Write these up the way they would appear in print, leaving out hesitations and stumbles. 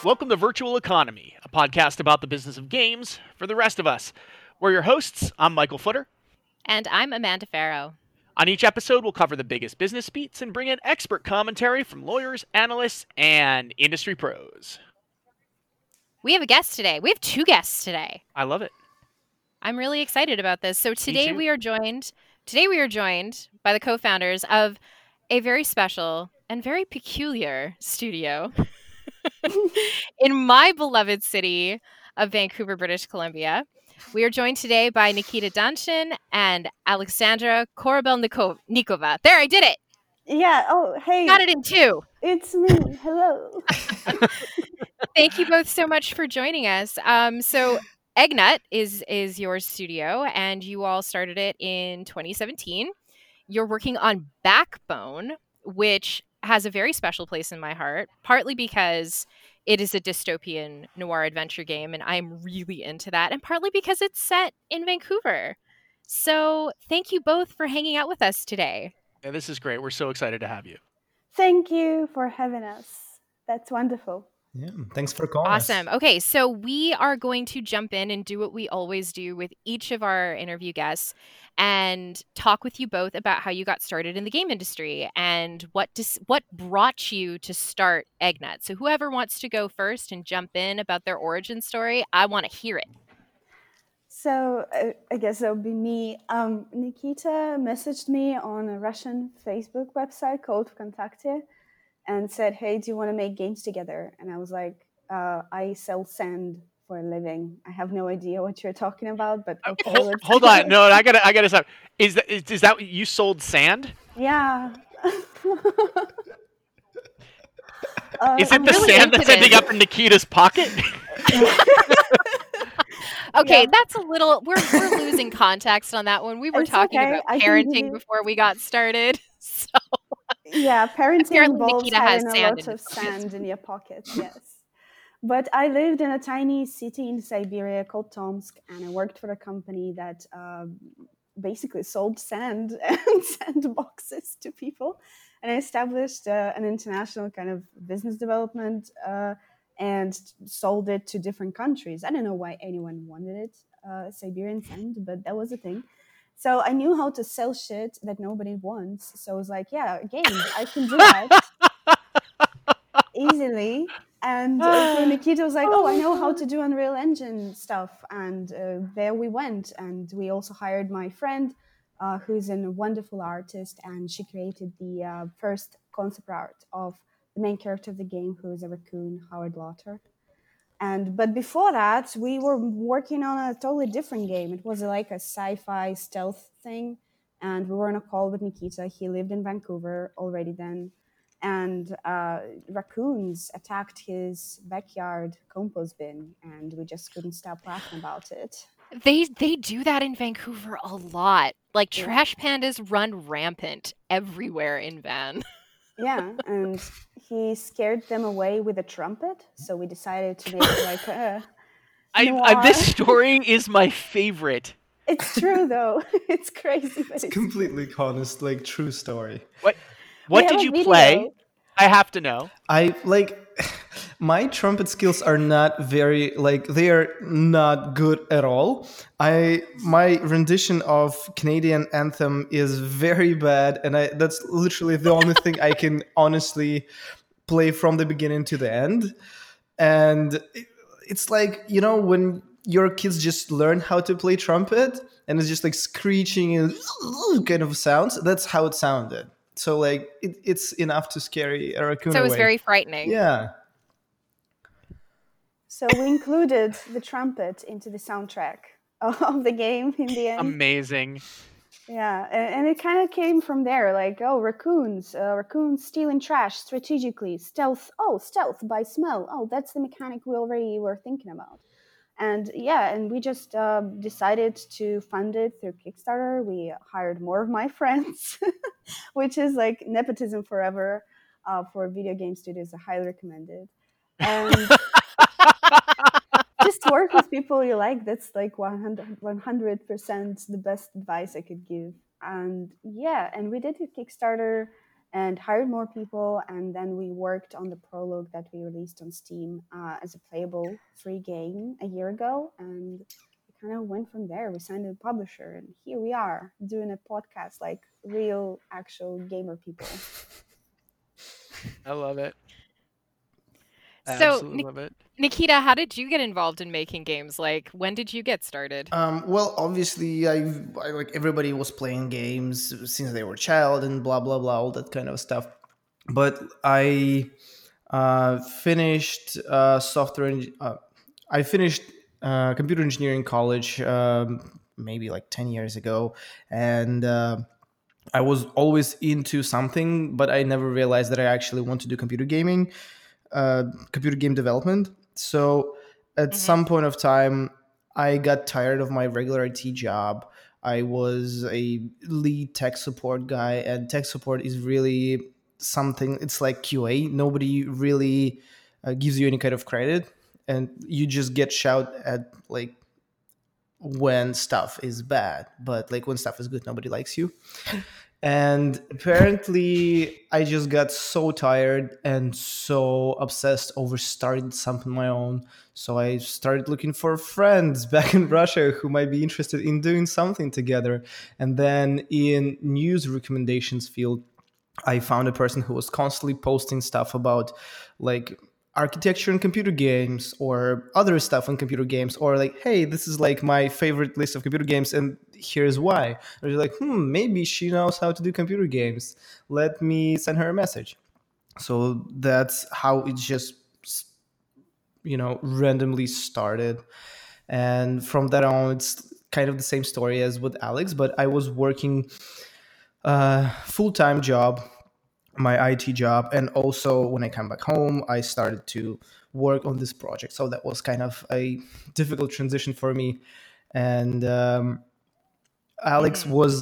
Welcome to Virtual Economy, a podcast about the business of games for the rest of us. We're your hosts. I'm Michael Footer. And I'm Amanda Farrow. On each episode, we'll cover the biggest business beats and bring in expert commentary from lawyers, analysts, and industry pros. We have a guest today. We have two guests today. I love it. I'm really excited about this. So today we are joined by the co-founders of a very special and very peculiar studio in my beloved city of Vancouver, British Columbia. We are joined today by Nikita Danchin and Alexandra Korobelnikova. There, I did it. Yeah. Oh, hey. Got it in two. It's me. Hello. Thank you both so much for joining us. So Eggnut is your studio, and you all started it in 2017. You're working on Backbone, which has a very special place in my heart, partly because it is a dystopian noir adventure game, and I'm really into that, and partly because it's set in Vancouver. So thank you both for hanging out with us today. Yeah, this is great. We're so excited to have you. Thank you for having us. That's wonderful. Yeah, thanks for calling us. Awesome. Okay, so we are going to jump in and do what we always do with each of our interview guests and talk with you both about how you got started in the game industry and what brought you to start Eggnut. So whoever wants to go first and jump in about their origin story, I want to hear it. So I guess that would be me. Nikita messaged me on a Russian Facebook website called Vkontakte and said, hey, do you want to make games together? And I was like, I sell sand for a living. I have no idea what you're talking about, but okay. Hold on. No, I gotta stop. Is that you sold sand? Yeah. Is it the sand that's ending up in Nikita's pocket? Okay, that's a little. We're losing context on that one. We were talking about parenting before we got started. So yeah, parenting involves Nikita having a lot of sand in your pocket. Yes, but I lived in a tiny city in Siberia called Tomsk, and I worked for a company that basically sold sand and sand boxes to people, and I established an international kind of business development. And sold it to different countries. I don't know why anyone wanted it, Siberian sand, but that was a thing. So I knew how to sell shit that nobody wants. So I was like, yeah, games, I can do that easily. And so Nikita was like, oh, I know how to do Unreal Engine stuff. And there we went. And we also hired my friend, who's a wonderful artist. And she created the first concept art of the main character of the game, who is a raccoon, Howard Lauter. But before that, we were working on a totally different game. It was like a sci-fi stealth thing, and we were on a call with Nikita. He lived in Vancouver already then, and raccoons attacked his backyard compost bin, and we just couldn't stop laughing about it. They do that in Vancouver a lot. Like trash pandas run rampant everywhere in Van. Yeah, and he scared them away with a trumpet, so we decided to make like a this story is my favorite. It's true, though. It's crazy. But it's completely honest, like, true story. What did you play? I have to know. My trumpet skills are not very, they are not good at all. My rendition of Canadian anthem is very bad, and that's literally the only thing I can honestly play from the beginning to the end. And it's like, when your kids just learn how to play trumpet, and it's just like screeching and kind of sounds, that's how it sounded. So it's enough to scare a raccoon away. So it was very frightening. Yeah. So we included the trumpet into the soundtrack of the game in the end. Amazing. Yeah, and it kind of came from there, like, raccoons stealing trash strategically, stealth by smell. Oh, that's the mechanic we already were thinking about. And we just decided to fund it through Kickstarter. We hired more of my friends, which is like nepotism forever for video game studios. I highly recommend it. And just work with people you like. That's like 100% the best advice I could give. And we did a Kickstarter and hired more people. And then we worked on the prologue that we released on Steam as a playable free game a year ago. And we kind of went from there. We signed a publisher, and here we are doing a podcast like real, actual gamer people. I love it. I So, absolutely love it. Nikita, how did you get involved in making games? Like, when did you get started? Well, obviously, I like everybody was playing games since they were a child and blah blah blah, all that kind of stuff. But I finished I finished computer engineering college maybe like 10 years ago, and I was always into something, but I never realized that I actually want to do computer gaming, computer game development. So at some point of time, I got tired of my regular IT job. I was a lead tech support guy, and tech support is really something, it's like QA. Nobody really gives you any kind of credit, and you just get shout at like when stuff is bad, but like when stuff is good, nobody likes you. And apparently, I just got so tired and so obsessed over starting something my own. So I started looking for friends back in Russia who might be interested in doing something together. And then in news recommendations field, I found a person who was constantly posting stuff about like architecture in computer games or other stuff in computer games, or like, hey, this is like my favorite list of computer games and here's why. I was like, maybe she knows how to do computer games. Let me send her a message. So that's how it just, randomly started. And from that on, it's kind of the same story as with Alex, but I was working full-time job, my IT job, and also when I come back home, I started to work on this project. So that was kind of a difficult transition for me. And Alex was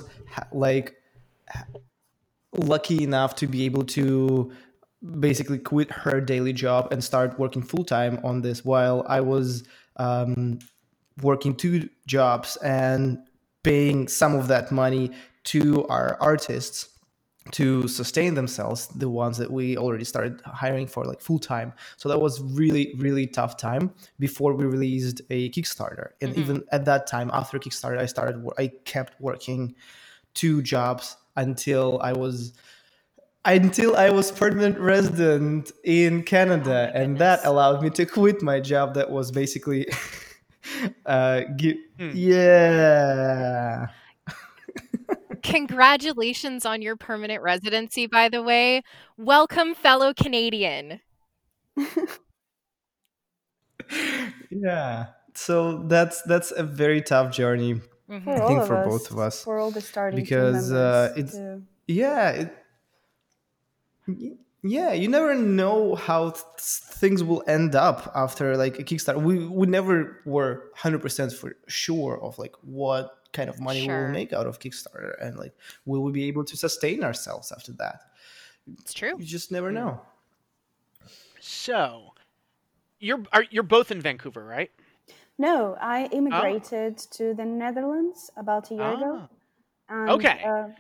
lucky enough to be able to basically quit her daily job and start working full-time on this, while I was working two jobs and paying some of that money to our artists to sustain themselves, the ones that we already started hiring for like full time. So that was really, really tough time before we released a Kickstarter. And even at that time, after Kickstarter, I kept working two jobs until I was permanent resident in Canada, and that allowed me to quit my job. That was basically, yeah. Congratulations on your permanent residency, by the way. Welcome, fellow Canadian. Yeah. So that's a very tough journey, For I all think, of for us, both of us, for all the starting because team members. it's yeah, you never know how things will end up after like a Kickstarter. We never were 100% for sure of like what kind of money we will make out of Kickstarter, and like will we be able to sustain ourselves after that. It's true. You just never know. So, you're both in Vancouver, right? No, I immigrated to the Netherlands about a year ago. And, okay.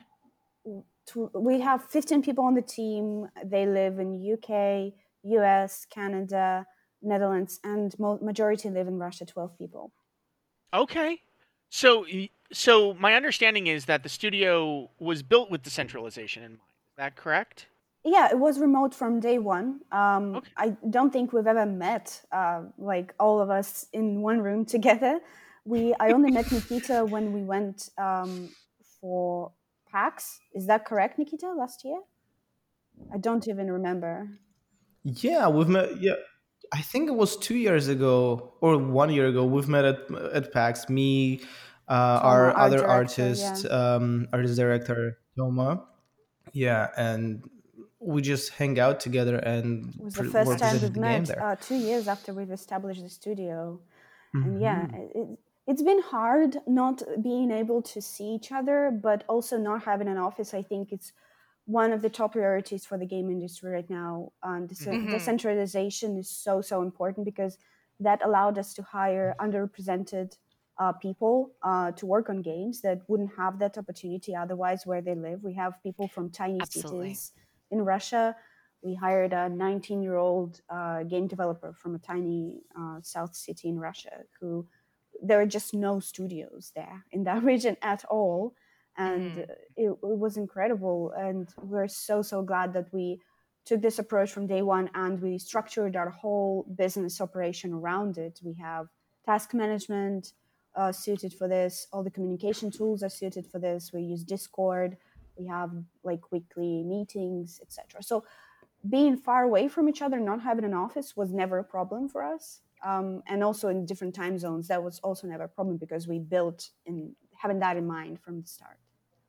We have 15 people on the team. They live in UK, US, Canada, Netherlands, and majority live in Russia, 12 people. Okay. So my understanding is that the studio was built with decentralization in mind. Is that correct? Yeah, it was remote from day one. Okay. I don't think we've ever met, like all of us in one room together. I only met Nikita when we went for PAX. Is that correct, Nikita, last year? I don't even remember. Yeah, we've met. Yeah, I think it was 2 years ago or 1 year ago. We've met at PAX. Me, our Toma, other director, artist, yeah. artist director Toma. Yeah, and we just hang out together and It was the first time we've the game met there. 2 years after we've established the studio. And yeah, it's been hard not being able to see each other, but also not having an office. I think it's one of the top priorities for the game industry right now. Decentralization is so important, because that allowed us to hire underrepresented people to work on games that wouldn't have that opportunity otherwise where they live. We have people from tiny cities in Russia, we hired a 19-year-old game developer from a tiny south city in Russia who there are just no studios there in that region at all. And it was incredible. And we're so glad that we took this approach from day one and we structured our whole business operation around it. We have task management suited for this. All the communication tools are suited for this. We use Discord. We have like weekly meetings, etc. So being far away from each other, not having an office was never a problem for us. And also in different time zones, that was also never a problem because we built in having that in mind from the start.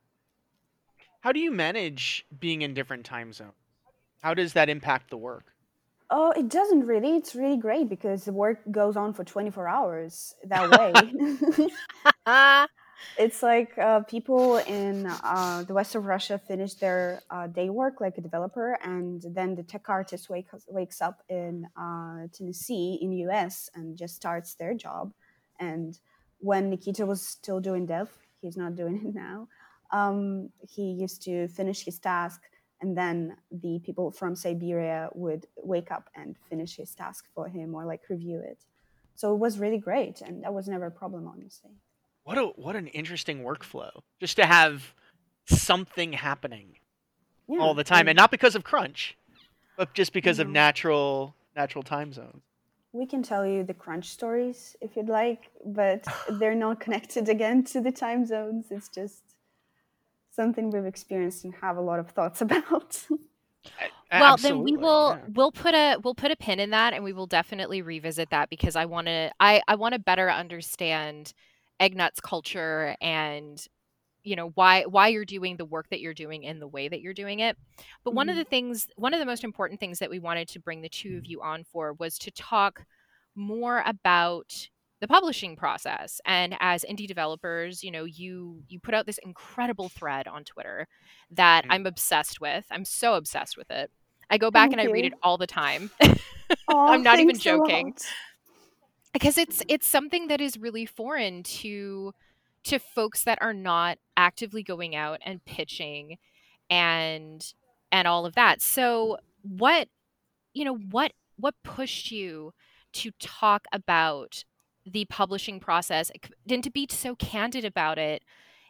How do you manage being in different time zones? How does that impact the work? Oh, it doesn't really. It's really great because the work goes on for 24 hours that way. It's like people in the west of Russia finish their day work like a developer, and then the tech artist wakes up in Tennessee in US and just starts their job. And when Nikita was still doing dev, he's not doing it now, he used to finish his task, and then the people from Siberia would wake up and finish his task for him or like review it. So it was really great, and that was never a problem, honestly. What an interesting workflow. Just to have something happening all the time, and not because of crunch, but just because of natural time zones. We can tell you the crunch stories if you'd like, but they're not connected again to the time zones. It's just something we've experienced and have a lot of thoughts about. Well, then we'll put a pin in that, and we will definitely revisit that because I want to better understand Eggnut's culture and why you're doing the work that you're doing in the way that you're doing it. But one of the most important things that we wanted to bring the two of you on for was to talk more about the publishing process. And as indie developers, you put out this incredible thread on Twitter that I'm obsessed with. I'm so obsessed with it. I go back and I read it all the time. I'm not even joking. Because it's something that is really foreign to folks that are not actively going out and pitching and all of that. So what pushed you to talk about the publishing process and to be so candid about it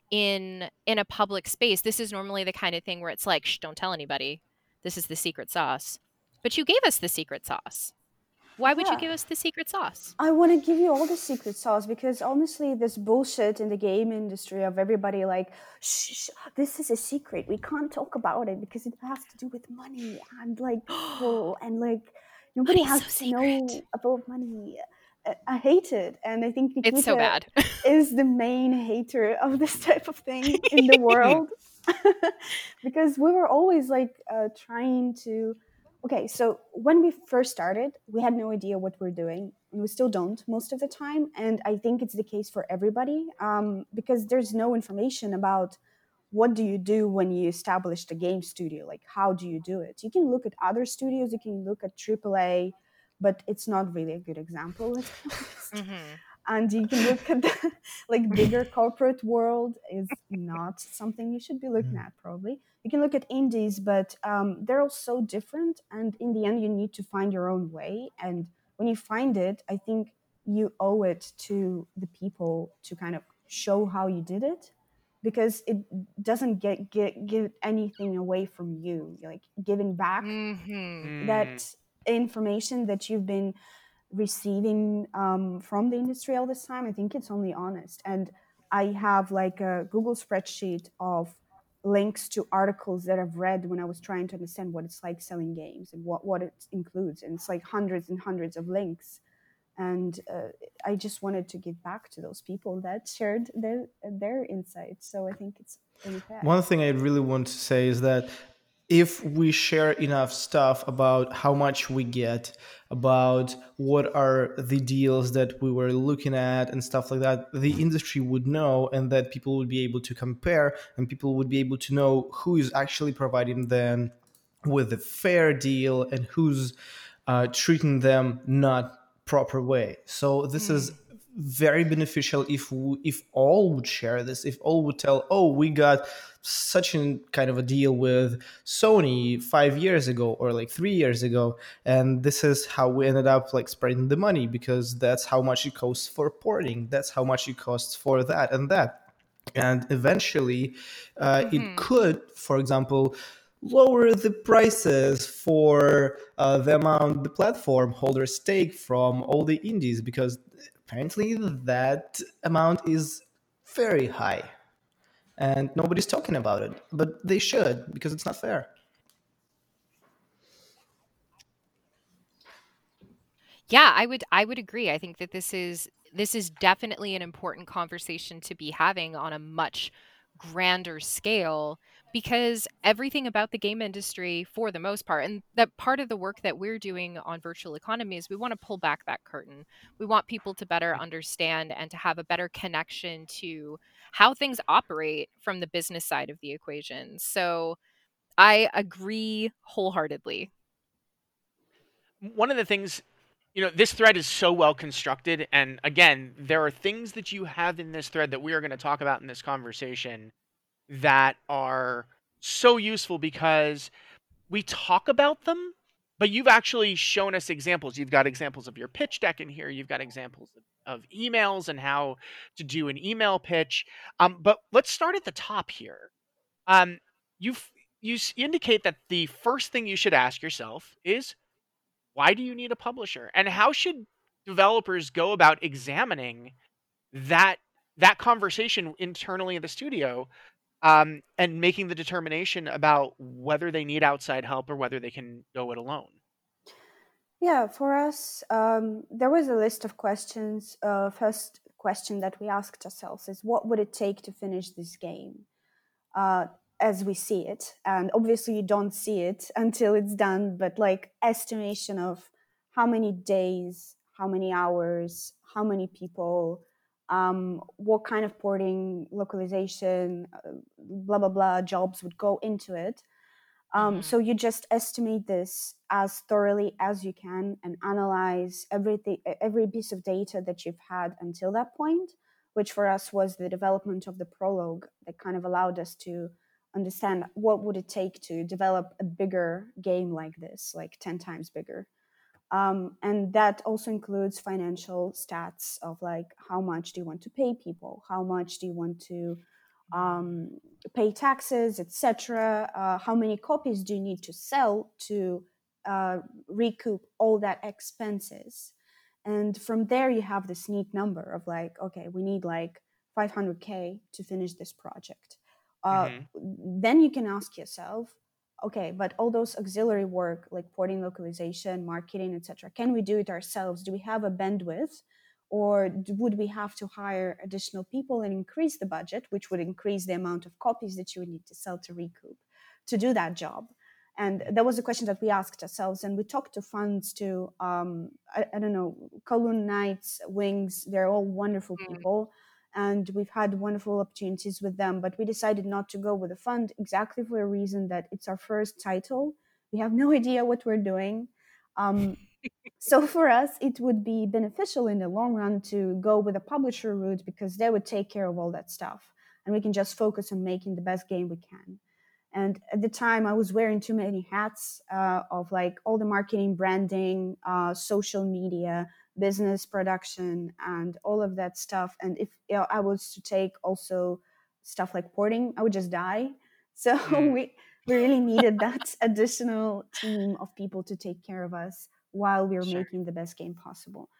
in a public space? This is normally the kind of thing where it's like, shh, don't tell anybody. This is the secret sauce. But you gave us the secret sauce. Why would you give us the secret sauce? I want to give you all the secret sauce because honestly, this bullshit in the game industry of everybody like, shh, this is a secret. We can't talk about it because it has to do with money and like people and like nobody has to know about money. I hate it, and I think Nikita it's so bad. is the main hater of this type of thing in the world because we were always like trying to. Okay, so when we first started, we had no idea what we're doing, and we still don't most of the time. And I think it's the case for everybody because there's no information about what do you do when you establish a game studio. Like, how do you do it? You can look at other studios, you can look at AAA, but it's not really a good example, let's be honest. And you can look at the like bigger corporate world is not something you should be looking at probably. You can look at indies, but they're all so different. And in the end, you need to find your own way. And when you find it, I think you owe it to the people to kind of show how you did it, because it doesn't give anything away from you. You're like giving back that information that you've been receiving from the industry all this time. I think it's only honest. And I have like a Google spreadsheet of links to articles that I've read when I was trying to understand what it's like selling games and what it includes. And it's like hundreds and hundreds of links. And I just wanted to give back to those people that shared their insights. So I think it's really fair. One thing I really want to say is that if we share enough stuff about how much we get, about what are the deals that we were looking at and stuff like that, the industry would know, and that people would be able to compare, and people would be able to know who is actually providing them with a fair deal and who's treating them not proper way. So this is very beneficial if all would share this, if all would tell, oh, we got such a kind of a deal with Sony 5 years ago or like 3 years ago, and this is how we ended up like spreading the money, because that's how much it costs for porting, that's how much it costs for that and that. And eventually it could, for example, lower the prices for the amount the platform holders take from all the indies, because apparently that amount is very high and nobody's talking about it, but they should, because it's not fair. Yeah, I would agree. I think that this is definitely an important conversation to be having on a much grander scale, because everything about the game industry, for the most part, and that part of the work that we're doing on virtual economy, is we want to pull back that curtain. We want people to better understand and to have a better connection to how things operate from the business side of the equation. So I agree wholeheartedly. One of the things, this thread is so well constructed, and again, there are things that you have in this thread that we are going to talk about in this conversation that are so useful because we talk about them, but you've actually shown us examples. You've got examples of your pitch deck in here. You've got examples of emails and how to do an email pitch. But let's start at the top here. Um, you indicate that the first thing you should ask yourself is, why do you need a publisher? And how should developers go about examining that conversation internally in the studio, and making the determination about whether they need outside help or whether they can go it alone? Yeah, for us, there was a list of questions. First question that we asked ourselves is, what would it take to finish this game as we see it? And obviously, you don't see it until it's done, but like estimation of how many days, how many hours, how many people, what kind of porting, localization, blah, blah, blah, jobs would go into it. So you just estimate this as thoroughly as you can and analyze everything, every piece of data that you've had until that point, which for us was the development of the prologue that kind of allowed us to understand what would it take to develop a bigger game like this, like 10 times bigger. And that also includes financial stats of like, how much do you want to pay people? How much do you want to pay taxes, etc. How many copies do you need to sell to recoup all that expenses? And from there, you have this neat number of like, okay, we need like 500K to finish this project. Then you can ask yourself, okay, but all those auxiliary work like porting, localization, marketing, etc., can we do it ourselves? Do we have a bandwidth? Or would we have to hire additional people and increase the budget, which would increase the amount of copies that you would need to sell to recoup to do that job? And that was a question that we asked ourselves. And we talked to funds, to, I don't know, Kowloon Knights, Wings, they're all wonderful people. And we've had wonderful opportunities with them. But we decided not to go with a fund exactly for a reason that it's our first title. We have no idea what we're doing. So for us, it would be beneficial in the long run to go with a publisher route, because they would take care of all that stuff. And we can just focus on making the best game we can. And at the time, I was wearing too many hats of like all the marketing, branding, social media, business production, and all of that stuff. And if I was to take also stuff like porting, I would just die. So we really needed that additional team of people to take care of us while we were making the best game possible.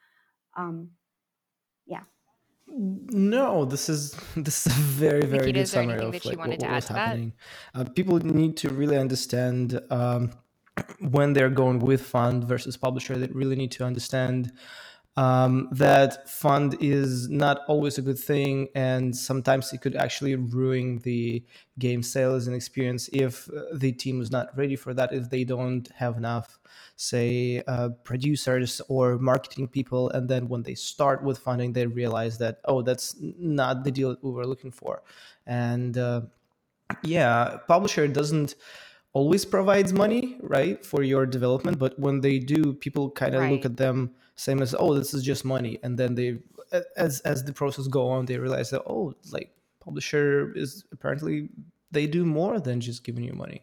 Yeah. No, this is a very, very Nikita, good is there summary anything of that you like wanted what to add was to that? happening. People need to really understand when they're going with fund versus publisher. They really need to understand that fund is not always a good thing, and sometimes it could actually ruin the game sales and experience if the team is not ready for that, if they don't have enough, say, producers or marketing people, and then when they start with funding, they realize that, oh, that's not the deal that we were looking for. And publisher doesn't always provides money, right, for your development, but when they do, people kind of look Right. at them same as, oh, this is just money, and then they as the process go on, they realize that, oh, like publisher is apparently they do more than just giving you money.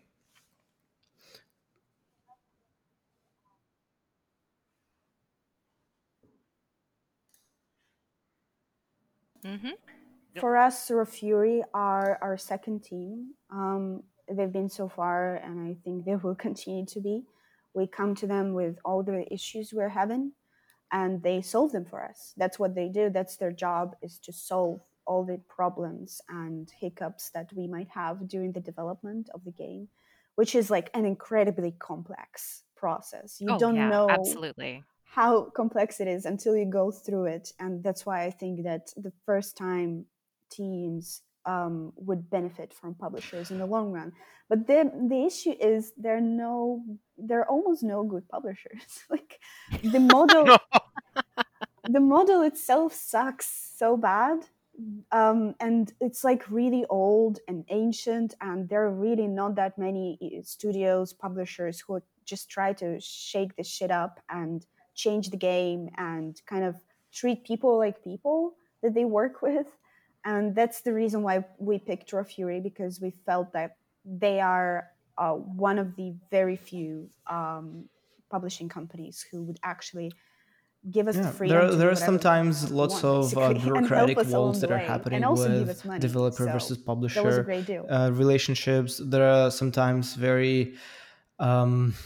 Mm-hmm. For us, Raw Fury are our second team. They've been so far, and I think they will continue to be. We come to them with all the issues we're having, and they solve them for us. That's what they do. That's their job, is to solve all the problems and hiccups that we might have during the development of the game, which is like an incredibly complex process. You Oh don't yeah, know absolutely. how complex it is until you go through it, and that's why I think that the first time teams would benefit from publishers in the long run. But the issue is there are almost no good publishers. Like the model, No. the model itself sucks so bad, and it's like really old and ancient, and there are really not that many studios, publishers who just try to shake this shit up and change the game and kind of treat people like people that they work with. And that's the reason why we picked Raw Fury, because we felt that they are one of the very few publishing companies who would actually give us the Yeah, freedom to there do are whatever sometimes we lots want, of basically, and help bureaucratic us walls along the that are way, and happening also give with us money. developer So versus that was a publisher great deal. relationships. There are sometimes very um,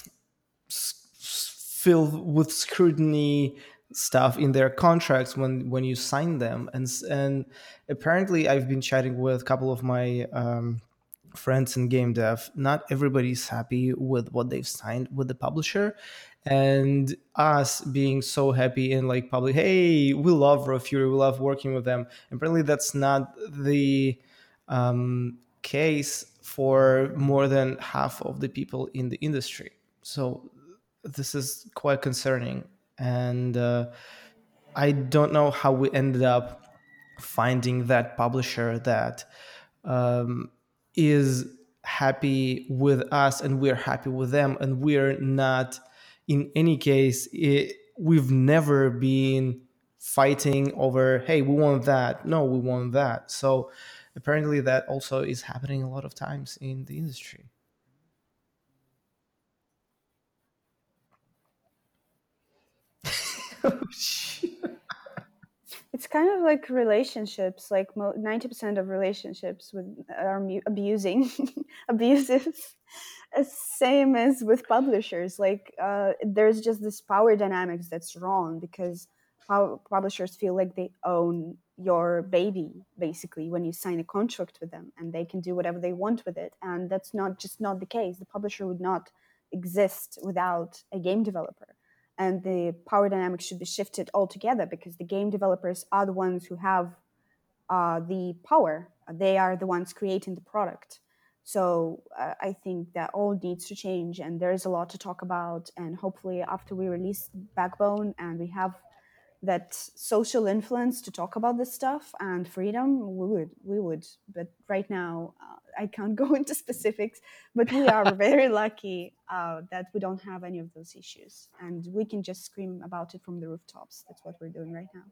filled with scrutiny stuff in their contracts when you sign them, and apparently I've been chatting with a couple of my friends in game dev. Not everybody's happy with what they've signed with the publisher, and us being so happy in like public, hey, we love Raw Fury, we love working with them. Apparently that's not the case for more than half of the people in the industry. So this is quite concerning, and I don't know how we ended up finding that publisher that is happy with us and we're happy with them, and we're not in any case we've never been fighting over, hey, we want that, no, we want that. So apparently that also is happening a lot of times in the industry. It's kind of like relationships. Like 90% of relationships with are abusing, abusive. Same as with publishers. Like there's just this power dynamics that's wrong, because publishers feel like they own your baby basically when you sign a contract with them, and they can do whatever they want with it. And that's not the case. The publisher would not exist without a game developer, and the power dynamics should be shifted altogether, because the game developers are the ones who have the power. They are the ones creating the product. So I think that all needs to change, and there's a lot to talk about. And hopefully, after we release Backbone and we have that social influence to talk about this stuff and freedom, we would. But right now, I can't go into specifics. But we are very lucky that we don't have any of those issues, and we can just scream about it from the rooftops. That's what we're doing right now.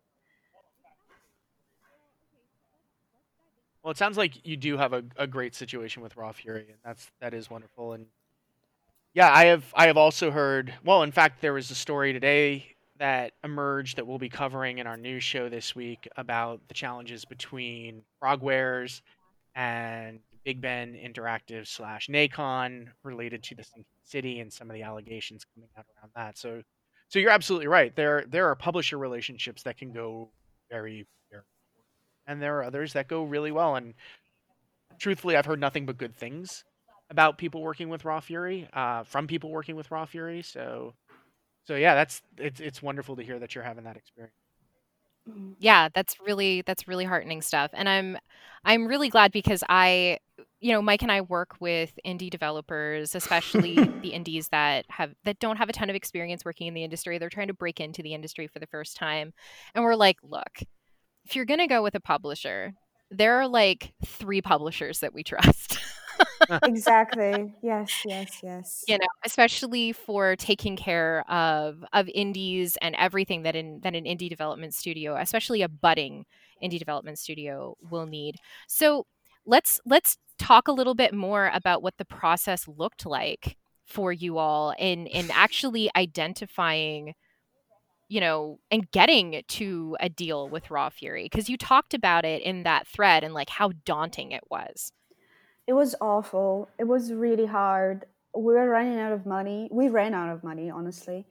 Well, it sounds like you do have a great situation with Raw Fury, and that is wonderful. And yeah, I have also heard. Well, in fact, there was a story today that emerged that we'll be covering in our news show this week about the challenges between Frogwares and Big Ben Interactive slash Nacon related to the Sinking City and some of the allegations coming out around that. So you're absolutely right. There are publisher relationships that can go very, very, and there are others that go really well. And truthfully, I've heard nothing but good things about people working with Raw Fury, from people working with Raw Fury. So yeah, it's wonderful to hear that you're having that experience. Yeah, that's really heartening stuff. And I'm really glad, because Mike and I work with indie developers, especially the indies that don't have a ton of experience working in the industry. They're trying to break into the industry for the first time. And we're like, look, if you're going to go with a publisher, there are like 3 publishers that we trust. Exactly. Yes, yes, yes. You know, especially for taking care of indies and everything that an indie development studio, especially a budding indie development studio, will need. So let's talk a little bit more about what the process looked like for you all in actually identifying, you know, and getting to a deal with Raw Fury, because you talked about it in that thread and like how daunting it was. It was awful. It was really hard. We were running out of money. We ran out of money, honestly.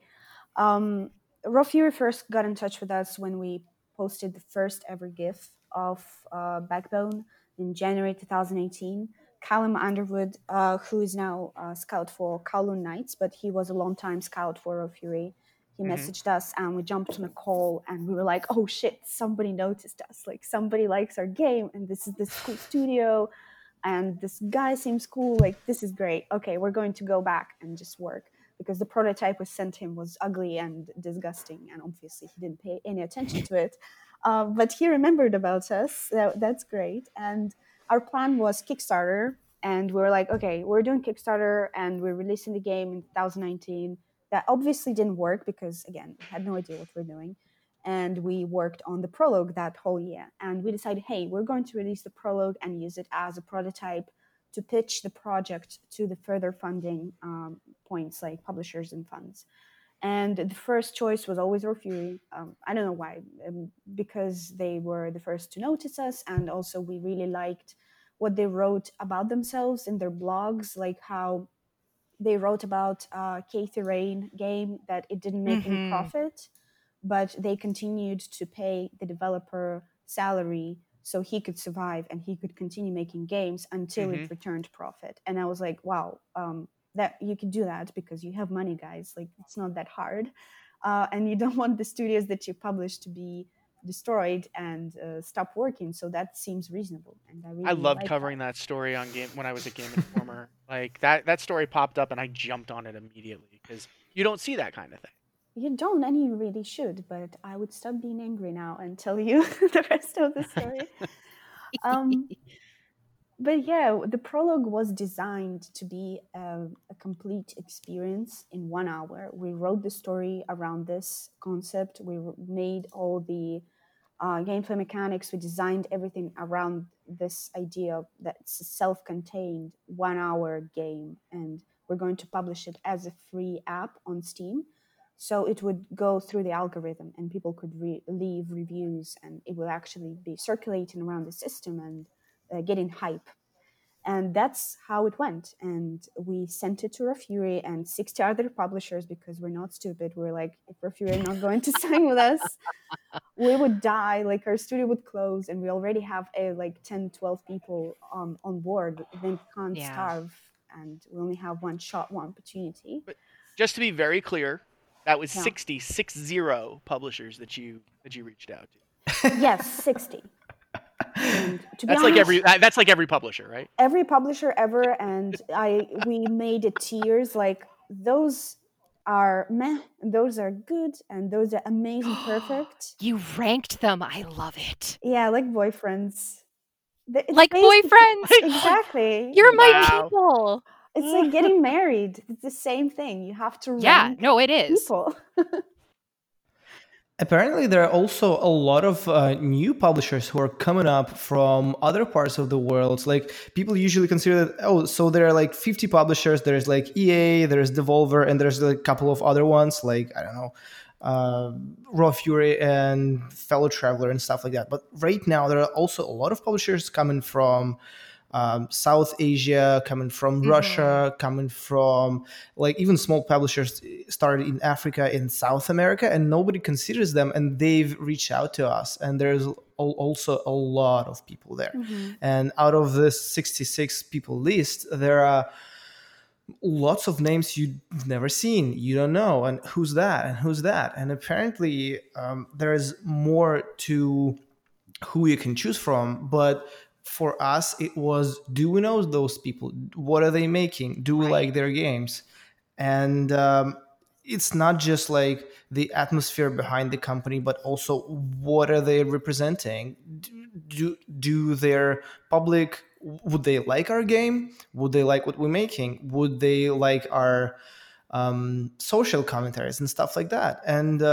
Um, Raw Fury first got in touch with us when we posted the first ever GIF of Backbone in January 2018. Callum Underwood, who is now a scout for Kowloon Knights, but he was a long-time scout for Raw Fury. He messaged us and we jumped on a call and we were like, oh shit, somebody noticed us. Like somebody likes our game and this is this cool studio and this guy seems cool. Like this is great. Okay, we're going to go back and just work, because the prototype we sent him was ugly and disgusting, and obviously he didn't pay any attention to it. But he remembered about us. That's great. And our plan was Kickstarter, and we were like, okay, we're doing Kickstarter, and we're releasing the game in 2019. That obviously didn't work because, again, we had no idea what we're doing. And we worked on the prologue that whole year. And we decided, hey, we're going to release the prologue and use it as a prototype to pitch the project to the further funding points like publishers and funds. And the first choice was always Raw Fury. I don't know why, because they were the first to notice us, and also we really liked what they wrote about themselves in their blogs, like how they wrote about Kathy Rain game that it didn't make any profit, but they continued to pay the developer salary so he could survive and he could continue making games until it returned profit. And I was like, wow, that you can do that because you have money, guys. Like it's not that hard, and you don't want the studios that you publish to be destroyed and stop working. So that seems reasonable, and I really loved like covering that story on game when I was at Game Informer. Like that story popped up and I jumped on it immediately because you don't see that kind of thing. You don't, and you really should, but I would stop being angry now and tell you the rest of the story. But yeah, the prologue was designed to be a complete experience in 1 hour. We wrote the story around this concept. We made all the gameplay mechanics. We designed everything around this idea that it's a self-contained 1 hour game, and we're going to publish it as a free app on Steam. So it would go through the algorithm and people could leave reviews, and it will actually be circulating around the system and getting hype. And that's how it went. And we sent it to Raw Fury and 60 other publishers because we're not stupid. We're like, if Raw Fury are not going to sign with us, we would die. Like our studio would close, and we already have like 10, 12 people on board. Then can't starve, and we only have one shot, one opportunity. But just to be very clear, that was 60 publishers that you reached out to. Yes, 60. And to be honest, that's like every publisher, right? Every publisher ever, and we made it tiers. Like those are meh, those are good, and those are amazing, perfect. You ranked them. I love it. Yeah, like boyfriends. Like boyfriends. Exactly. You're my people. It's like getting married. It's the same thing. You have to rank it is. People. Apparently, there are also a lot of new publishers who are coming up from other parts of the world. Like people usually consider that, so there are like 50 publishers. There's like EA, there's Devolver, and there's a couple of other ones like, I don't know, Raw Fury and Fellow Traveler and stuff like that. But right now, there are also a lot of publishers coming from South Asia, coming from Russia, coming from like even small publishers started in Africa, in South America, and nobody considers them, and they've reached out to us, and there's also a lot of people there. And out of this 66 people list, there are lots of names you've never seen, you don't know, and who's that, and apparently there is more to who you can choose from. But for us, it was, do we know those people? What are they making? Do we like their games? And it's not just like the atmosphere behind the company, but also what are they representing? Do their public, would they like our game? Would they like what we're making? Would they like our social commentaries and stuff like that? And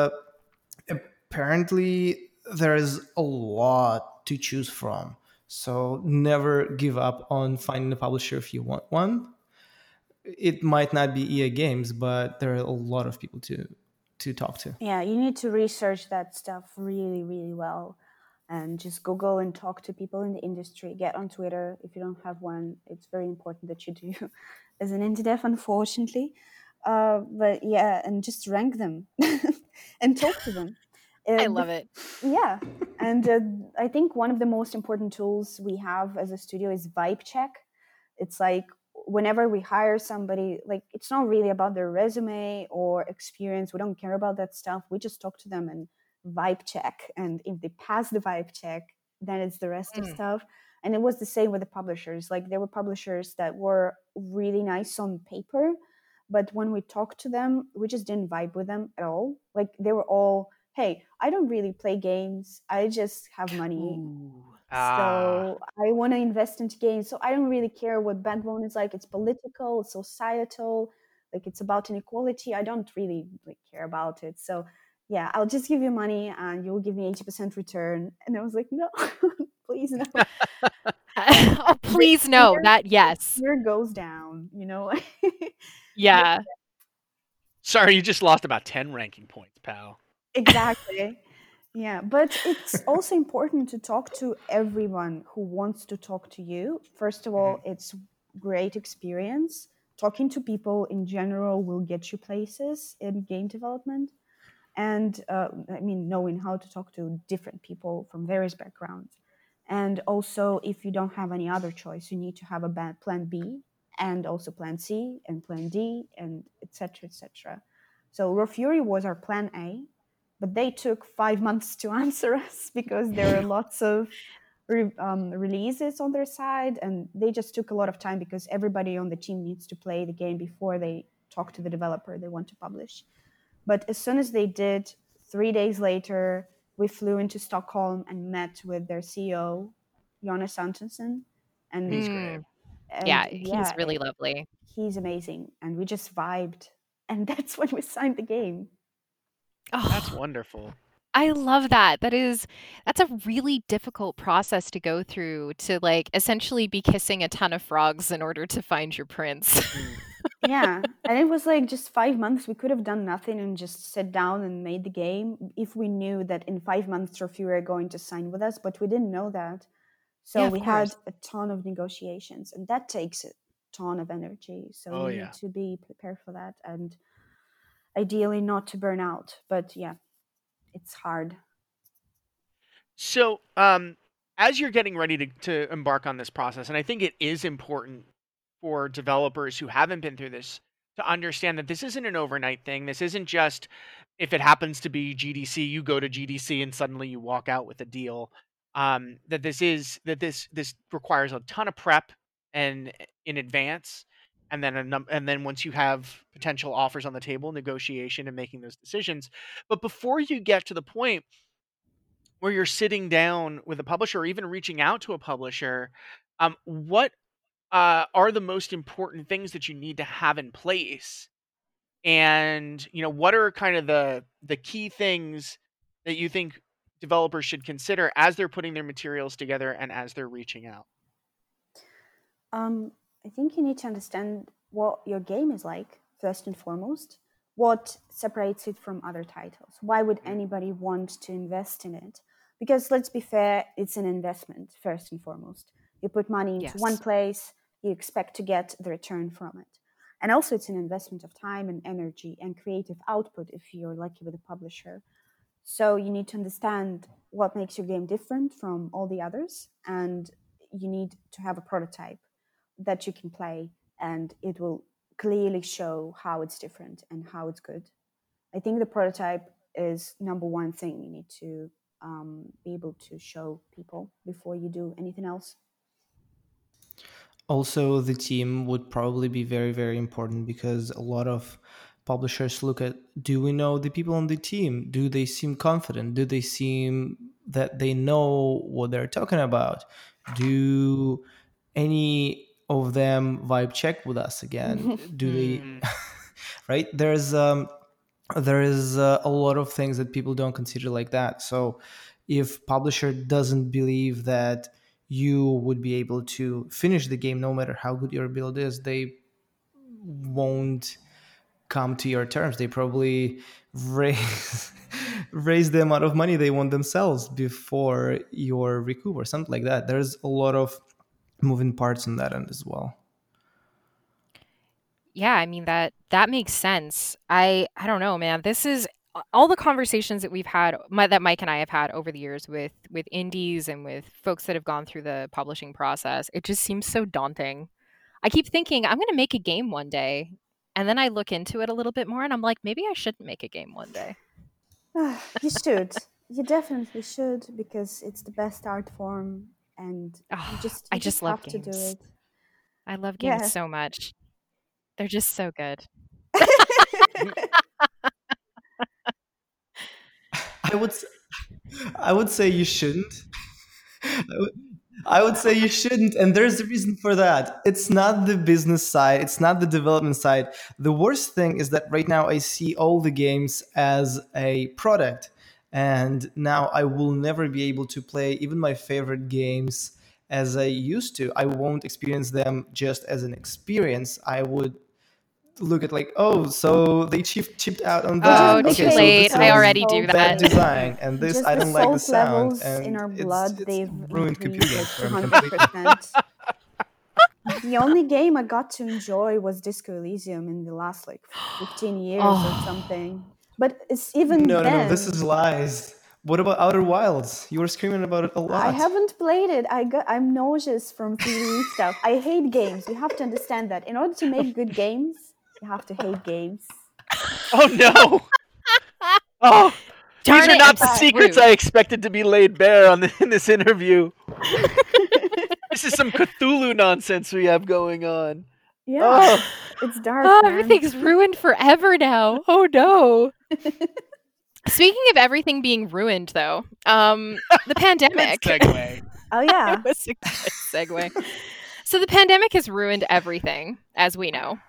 apparently there is a lot to choose from. So never give up on finding a publisher if you want one. It might not be EA Games, but there are a lot of people to talk to. Yeah, you need to research that stuff really, really well, and just Google and talk to people in the industry. Get on Twitter if you don't have one. It's very important that you do as an indie dev, unfortunately. But yeah, and just rank them and talk to them. I love it. Yeah, and I think one of the most important tools we have as a studio is vibe check. It's like whenever we hire somebody, like it's not really about their resume or experience. We don't care about that stuff. We just talk to them and vibe check. And if they pass the vibe check, then it's the rest of stuff. And it was the same with the publishers. Like there were publishers that were really nice on paper, but when we talked to them, we just didn't vibe with them at all. Like they were all, hey, I don't really play games. I just have money. So I want to invest into games. So I don't really care what Backbone is like. It's political, it's societal, like it's about inequality. I don't really care about it. So yeah, I'll just give you money and you'll give me 80% return. And I was like, no, please no. Oh, please no. That yes. Here goes down, Yeah. Sorry, you just lost about 10 ranking points, pal. Exactly. Yeah, but it's also important to talk to everyone who wants to talk to you. First of all, it's great experience. Talking to people in general will get you places in game development. And knowing how to talk to different people from various backgrounds. And also, if you don't have any other choice, you need to have a plan B and also plan C and plan D and etc. etc. So Raw Fury was our plan A, but they took 5 months to answer us because there are lots of releases on their side, and they just took a lot of time because everybody on the team needs to play the game before they talk to the developer they want to publish. But as soon as they did, 3 days later, we flew into Stockholm and met with their CEO, Jonas Antonsen. And He's great. Yeah, he's really lovely. He's amazing. And we just vibed. And that's when we signed the game. Oh, That's wonderful. I love that. That's a really difficult process to go through, to like essentially be kissing a ton of frogs in order to find your prince. Yeah, and it was like just 5 months. We could have done nothing and just sat down and made the game if we knew that in 5 months Raw Fury were going to sign with us, but we didn't know that. So Yeah, we had a ton of negotiations, and that takes a ton of energy. So you need to be prepared for that, and ideally not to burn out. But yeah, it's hard. So, as you're getting ready to embark on this process, and I think it is important for developers who haven't been through this to understand that this isn't an overnight thing. This isn't just if it happens to be GDC, you go to GDC and suddenly you walk out with a deal. That this requires a ton of prep and in advance, and then once you have potential offers on the table, negotiation and making those decisions. But before you get to the point where you're sitting down with a publisher or even reaching out to a publisher, what are the most important things that you need to have in place? And what are kind of the key things that you think developers should consider as they're putting their materials together and as they're reaching out? I think you need to understand what your game is like, first and foremost. What separates it from other titles? Why would anybody want to invest in it? Because let's be fair, it's an investment, first and foremost. You put money into one place, you expect to get the return from it. And also it's an investment of time and energy and creative output if you're lucky with a publisher. So you need to understand what makes your game different from all the others, and you need to have a prototype that you can play, and it will clearly show how it's different and how it's good. I think the prototype is number one thing you need to be able to show people before you do anything else. Also, the team would probably be very, very important because a lot of publishers look at, do we know the people on the team? Do they seem confident? Do they seem that they know what they're talking about? Do any of them vibe check with us again? Do they right? There is a lot of things that people don't consider like that. So if publisher doesn't believe that you would be able to finish the game no matter how good your build is, they won't come to your terms. They probably raise raise the amount of money they want themselves before your recoup or something like that. There's a lot of moving parts on that end as well. Yeah, I mean that makes sense. I don't know, man. This is all the conversations that we've had, that Mike and I have had over the years with indies and with folks that have gone through the publishing process. It just seems so daunting. I keep thinking I'm going to make a game one day, and then I look into it a little bit more, and I'm like, maybe I shouldn't make a game one day. You should. You definitely should, because it's the best art form, and I just love have games. to do it. I love games so much. They're just so good. I would say you shouldn't. I would say you shouldn't, and there's a reason for that. It's not the business side, it's not the development side. The worst thing is that right now I see all the games as a product, and now I will never be able to play even my favorite games as I used to. I won't experience them just as an experience. I would look at like, oh, so they chipped out on that. Oh, too late. I already do that. Bad design, and this I don't like the sound. Levels and in our blood, they've ruined computing. 200%. The only game I got to enjoy was Disco Elysium in the last 15 years or something. But it's even no, then. This is lies. What about Outer Wilds? You were screaming about it a lot. I haven't played it. I'm nauseous from 3D stuff. I hate games. You have to understand that. In order to make good games, you have to hate games. Oh no! Oh, Darn these are it, not the that's secrets rude. I expected to be laid bare in this interview. This is some Cthulhu nonsense we have going on. Yeah, it's dark. Oh, man. everything's ruined forever now. Oh no. Speaking of everything being ruined, though, the pandemic. Segue. Oh yeah, That was a good segue. So the pandemic has ruined everything, as we know.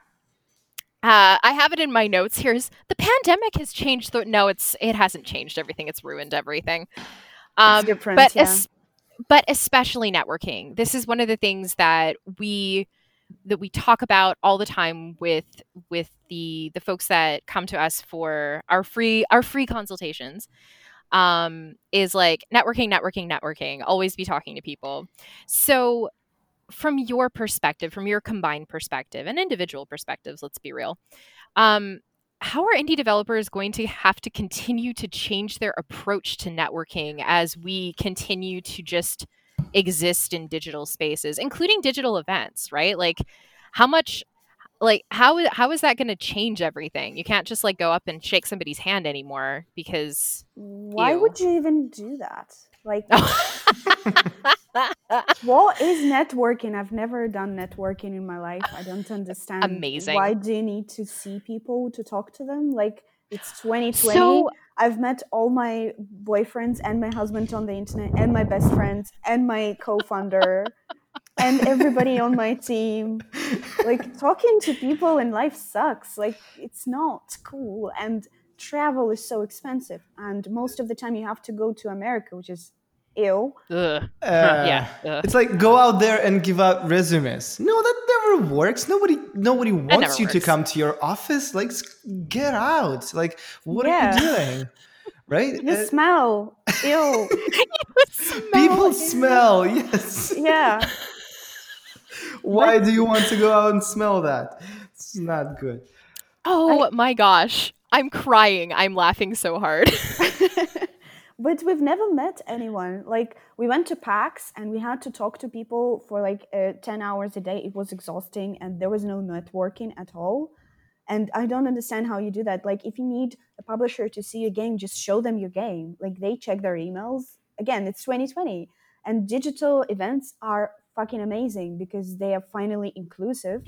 I have it in my notes. Here's the pandemic has changed. No, it hasn't changed everything. It's ruined everything. It's different, but especially networking. This is one of the things that we talk about all the time with the folks that come to us for our free consultations. Is like networking. Always be talking to people. So from your perspective, from your combined perspective and individual perspectives, let's be real. How are indie developers going to have to continue to change their approach to networking as we continue to just exist in digital spaces, including digital events, right? Like how is that going to change everything? You can't just go up and shake somebody's hand anymore because why would you even do that? What is networking? I've never done networking in my life. I don't understand. Amazing. Why do you need to see people to talk to them? It's 2020. So, I've met all my boyfriends and my husband on the internet and my best friends and my co-founder and everybody on my team. Talking to people in life sucks. It's not cool. And travel is so expensive. And most of the time you have to go to America, which is ew. It's like go out there and give out resumes. No, that never works. Nobody wants you to come to your office. Get out. What are you doing? Right? You smell. Ew. People smell. Yes. Yeah. Why do you want to go out and smell that? It's not good. Oh my gosh. I'm crying. I'm laughing so hard. But we've never met anyone. We went to PAX and we had to talk to people for 10 hours a day. It was exhausting and there was no networking at all. And I don't understand how you do that. If you need a publisher to see your game, just show them your game. They check their emails. Again, it's 2020. And digital events are fucking amazing because they are finally inclusive.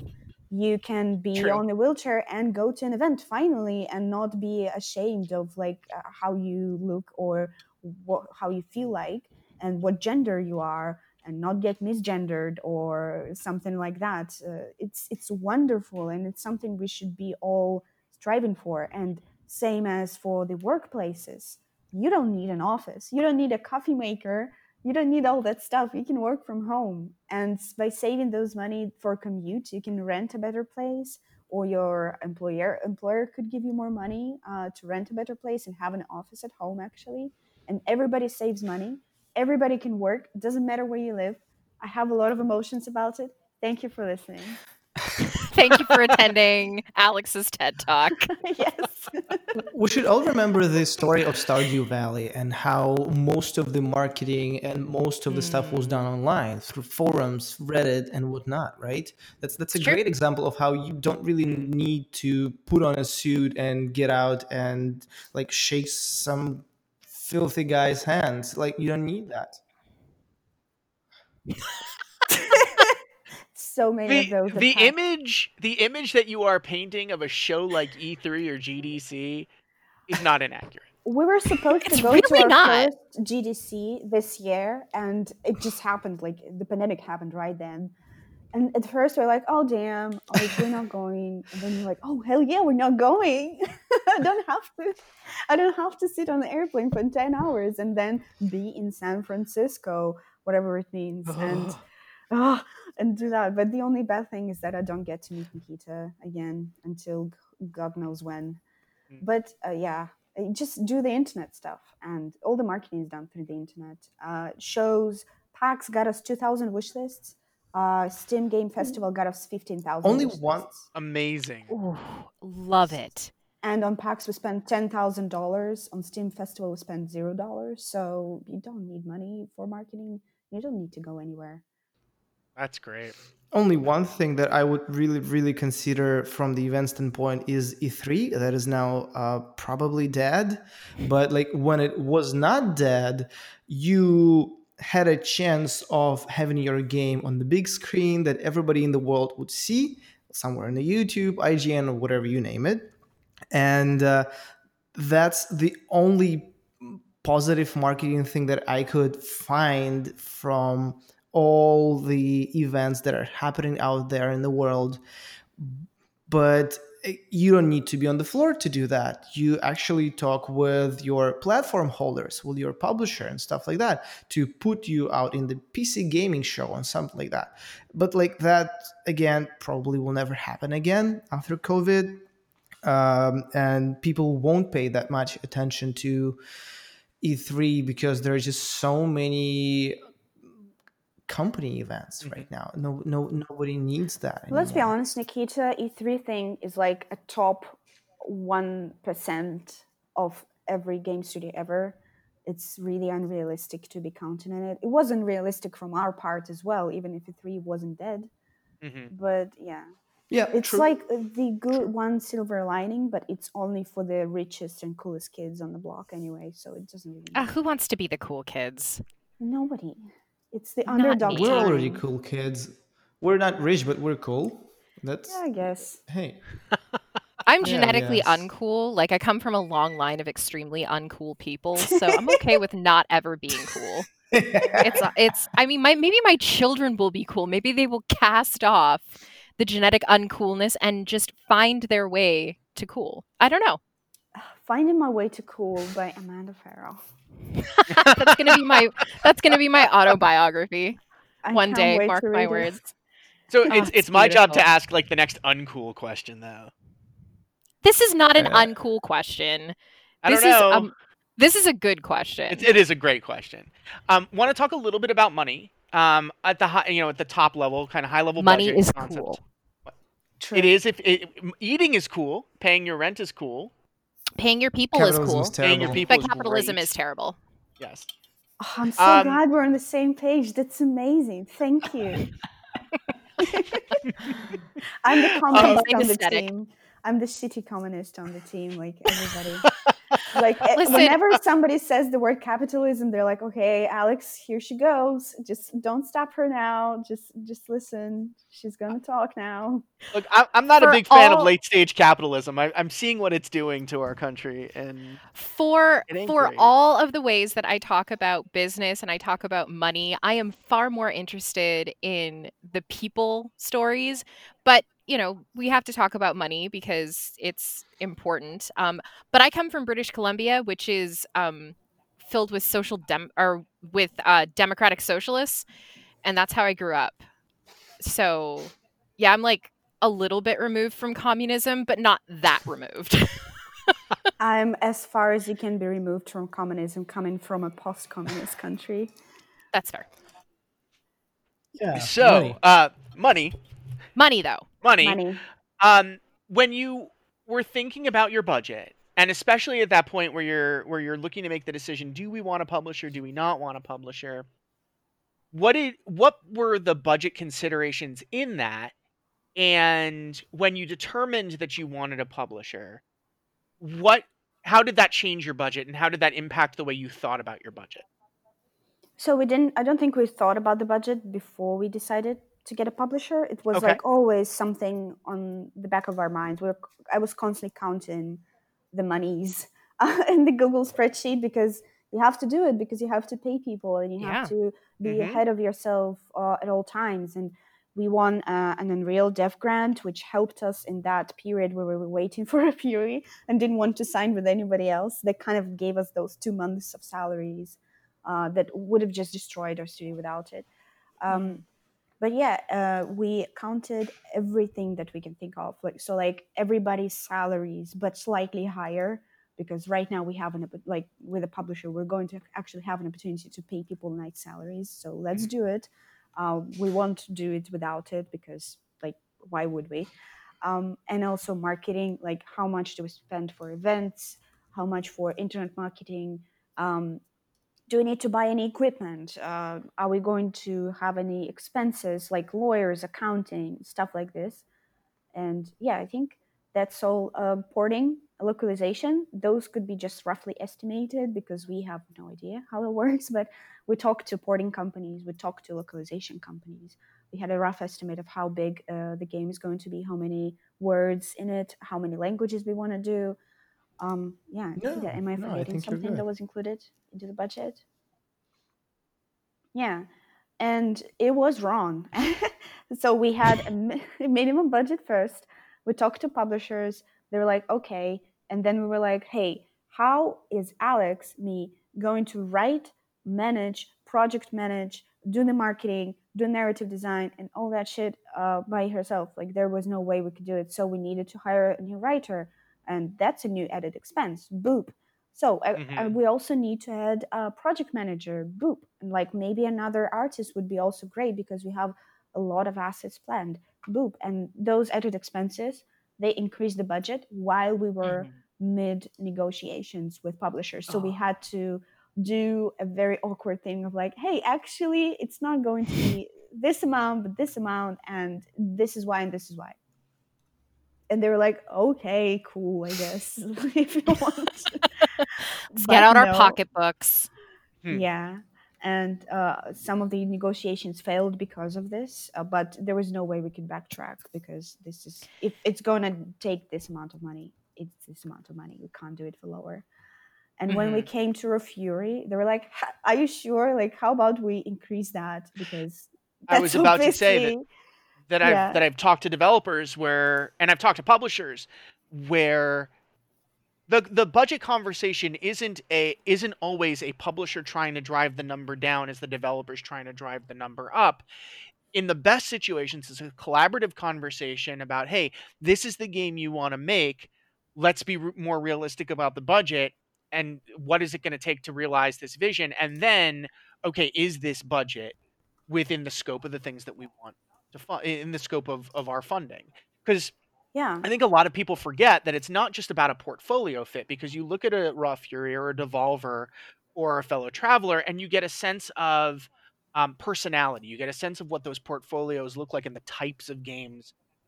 You can be True. on a wheelchair and go to an event finally and not be ashamed of like how you look or how you feel like and what gender you are, and not get misgendered or something like that. It's wonderful, and it's something we should be all striving for. And same as for the workplaces, you don't need an office, you don't need a coffee maker, you don't need all that stuff. You can work from home, and by saving those money for commute, you can rent a better place, or your employer could give you more money to rent a better place and have an office at home actually. And everybody saves money, everybody can work, it doesn't matter where you live. I have a lot of emotions about it. Thank you for listening. Thank you for attending Alex's TED Talk. Yes. We should all remember the story of Stardew Valley and how most of the marketing and most of the stuff was done online through forums, Reddit, and whatnot, right? That's a Sure. great example of how you don't really need to put on a suit and get out and like shake some filthy guy's hands. Like, you don't need that. So many of those. The attacks. image that you are painting of a show like E3 or GDC is not inaccurate. We were supposed to It's go to really our not. first GDC this year, and it just happened. Like the pandemic happened right then. And at first we're like, oh damn, like we're not going. And then we're like, oh hell yeah, we're not going. I don't have to sit on the airplane for 10 hours and then be in San Francisco, whatever it means. And do that. But the only bad thing is that I don't get to meet Nikita again until God knows when. But yeah, just do the internet stuff, and all the marketing is done through the internet. Shows, PAX got us 2,000 wish lists. Steam Game Festival got us 15,000 Only wish one. lists. Amazing. Ooh, love it. And on PAX we spent $10,000. On Steam Festival we spent $0. So you don't need money for marketing. You don't need to go anywhere. That's great. Only one thing that I would really, really consider from the event standpoint is E3. That is now probably dead. But like when it was not dead, you had a chance of having your game on the big screen that everybody in the world would see, somewhere in the YouTube, IGN, or whatever you name it. And that's the only positive marketing thing that I could find from all the events that are happening out there in the world. But you don't need to be on the floor to do that. You actually talk with your platform holders, with your publisher and stuff like that, to put you out in the PC gaming show and something like that. But like that, again, probably will never happen again after COVID. And people won't pay that much attention to E3 because there are just so many company events right now. Nobody needs that anymore. Let's be honest, Nikita, E3 thing is like a top 1% of every game studio ever. It's really unrealistic to be counting on it. It wasn't realistic from our part as well, even if E3 wasn't dead. But yeah. Yeah, it's true. like the good one silver lining, but it's only for the richest and coolest kids on the block anyway, so it doesn't really matter. Who wants to be the cool kids? Nobody. It's the Not underdog. me. We're time. already cool kids. We're not rich, but we're cool. That's Yeah, I guess. hey. I'm genetically yes. uncool. Like I come from a long line of extremely uncool people, so I'm okay with not ever being cool. It's. I mean, maybe my children will be cool. Maybe they will cast off the genetic uncoolness and just find their way to cool. I don't know. Finding My Way to Cool by Amanda Farrell. That's gonna be my autobiography. One can't day, wait mark to my read it. words. So Oh, it's my job to beautiful. ask like the next uncool question though. This is not an uncool question. I don't know. This is a good question. It is a great question. Want to talk a little bit about money? At the high, at the top level, kind of high level Money budget is concept. cool. True. It is. Eating is cool. Paying your rent is cool. Paying your people is Capitalism cool. is Paying your terrible. people But is capitalism great. is terrible. Yes. Oh, I'm so glad we're on the same page. That's amazing. Thank you. I'm the communist on the aesthetic. team. I'm the shitty communist on the team, like everybody. Like Listen, whenever somebody says the word capitalism, they're like, okay, Alex, here she goes. Just don't stop her now. Just listen. She's gonna talk now. Look, I'm not a For big fan of all- late stage capitalism. I'm seeing what it's doing to our country, and for it ain't for great. all of the ways that I talk about business and I talk about money, I am far more interested in the people stories. But we have to talk about money because it's important. But I come from British Columbia, which is filled with democratic socialists, and that's how I grew up. So, yeah, I'm like a little bit removed from communism, but not that removed. I'm as far as you can be removed from communism, coming from a post-communist country. That's fair. Yeah. So, money. Money, though. Money. When you were thinking about your budget, and especially at that point where you're looking to make the decision, do we want a publisher? Do we not want a publisher? What were the budget considerations in that? And when you determined that you wanted a publisher, how did that change your budget, and how did that impact the way you thought about your budget? So I don't think we thought about the budget before we decided to get a publisher. It was Okay. like always something on the back of our minds. I was constantly counting the monies in the Google spreadsheet, because you have to do it, because you have to pay people and you have to be ahead of yourself at all times. And we won an Unreal Dev grant, which helped us in that period where we were waiting for a Fury and didn't want to sign with anybody else. They kind of gave us those 2 months of salaries that would have just destroyed our studio without it. But yeah, we counted everything that we can think of. Like everybody's salaries, but slightly higher, because right now we have with a publisher, we're going to actually have an opportunity to pay people nice salaries. So let's do it. We won't do it without it, because why would we? And also marketing, like how much do we spend for events? How much for internet marketing? Do we need to buy any equipment? Are we going to have any expenses like lawyers, accounting, stuff like this? And yeah, I think that's all. Porting, localization, those could be just roughly estimated, because we have no idea how it works. But we talked to porting companies, we talked to localization companies. We had a rough estimate of how big the game is going to be, how many words in it, how many languages we want to do. Yeah, No, am I no, I forgetting think you're something good. that was included into the budget? Yeah, and it was wrong. So we had a minimum budget first. We talked to publishers. They were like, okay. And then we were like, hey, how is Alex, me, going to write, manage, project manage, do the marketing, do narrative design, and all that shit by herself? Like, there was no way we could do it. So we needed to hire a new writer. And that's a new added expense. Boop. So we also need to add a project manager, boop, and like maybe another artist would be also great, because we have a lot of assets planned, boop. And those added expenses, they increased the budget while we were mid negotiations with publishers. So we had to do a very awkward thing of like, hey, actually, it's not going to be this amount, but this amount, and this is why, and this is why. And they were like, okay, cool, I guess, if you want. Let's get out our pocketbooks. Yeah. And some of the negotiations failed because of this, but there was no way we could backtrack, because if it's going to take this amount of money, it's this amount of money. We can't do it for lower. And when we came to Fury, they were like, are you sure? Like, how about we increase that? Because I was about to say that I've talked to developers and I've talked to publishers where the budget conversation isn't always a publisher trying to drive the number down as the developer's trying to drive the number up. In the best situations, it's a collaborative conversation about, hey, this is the game you want to make. Let's be more realistic about the budget, and what is it going to take to realize this vision? And then, okay, is this budget within the scope of the things that we want to fund, in the scope of our funding? Because I think a lot of people forget that it's not just about a portfolio fit, because you look at a Raw Fury or a Devolver or a Fellow Traveler, and you get a sense of personality. You get a sense of what those portfolios look like and the types of games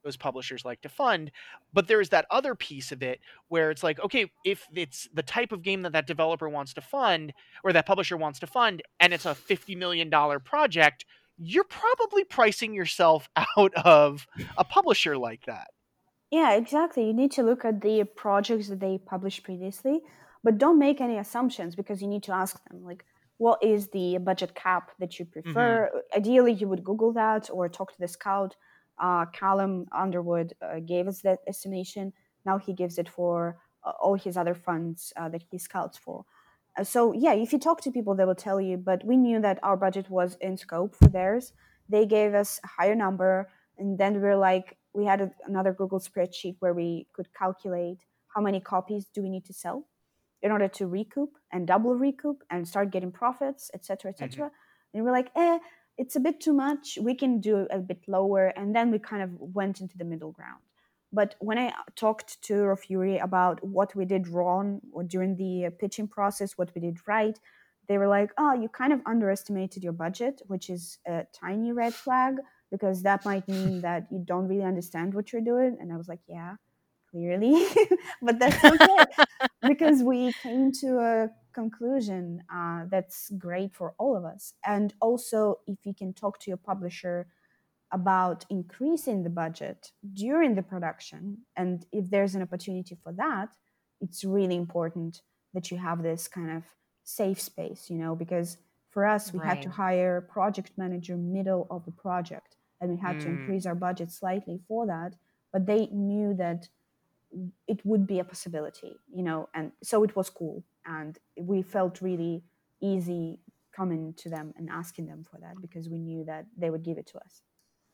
those publishers like to fund. But there's that other piece of it where it's like, okay, if it's the type of game that that developer wants to fund or that publisher wants to fund, and it's a $50 million project, you're probably pricing yourself out of a publisher like that. Yeah, exactly. You need to look at the projects that they published previously, but don't make any assumptions, because you need to ask them, like, what is the budget cap that you prefer? Ideally, you would Google that or talk to the scout. Callum Underwood gave us that estimation. Now he gives it for all his other funds that he scouts for. So yeah, if you talk to people, they will tell you. But we knew that our budget was in scope for theirs. They gave us a higher number, and then we were like, we had another Google spreadsheet where we could calculate how many copies do we need to sell in order to recoup and double recoup and start getting profits, etc., etc. And we're like, it's a bit too much. We can do a bit lower. And then we kind of went into the middle ground. But when I talked to Raw Fury about what we did wrong or during the pitching process, what we did right, they were like, oh, you kind of underestimated your budget, which is a tiny red flag, because that might mean that you don't really understand what you're doing. And I was like, yeah, clearly, but that's okay, because we came to a conclusion that's great for all of us. And also, if you can talk to your publisher about increasing the budget during the production, and if there's an opportunity for that, it's really important that you have this kind of safe space, because for us, we had to hire a project manager middle of the project, and we had to increase our budget slightly for that, but they knew that it would be a possibility, and so it was cool, and we felt really easy coming to them and asking them for that, because we knew that they would give it to us.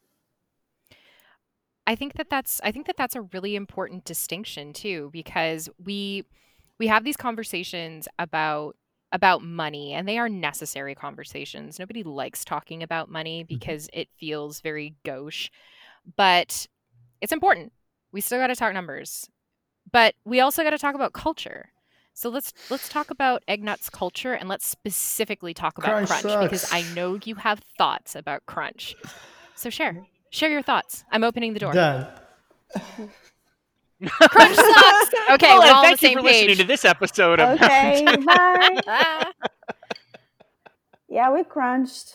I think that that's a really important distinction too, because we have these conversations about money, and they are necessary conversations. Nobody likes talking about money because it feels very gauche, but it's important. We still got to talk numbers, but we also got to talk about culture. So let's talk about Eggnut's culture, and let's specifically talk about Crunch, because I know you have thoughts about Crunch. So share your thoughts. I'm opening the door. Done. Crunch sucks. Okay, we're all on the thank you same for page. listening to this episode of Okay, bye. Yeah, we crunched.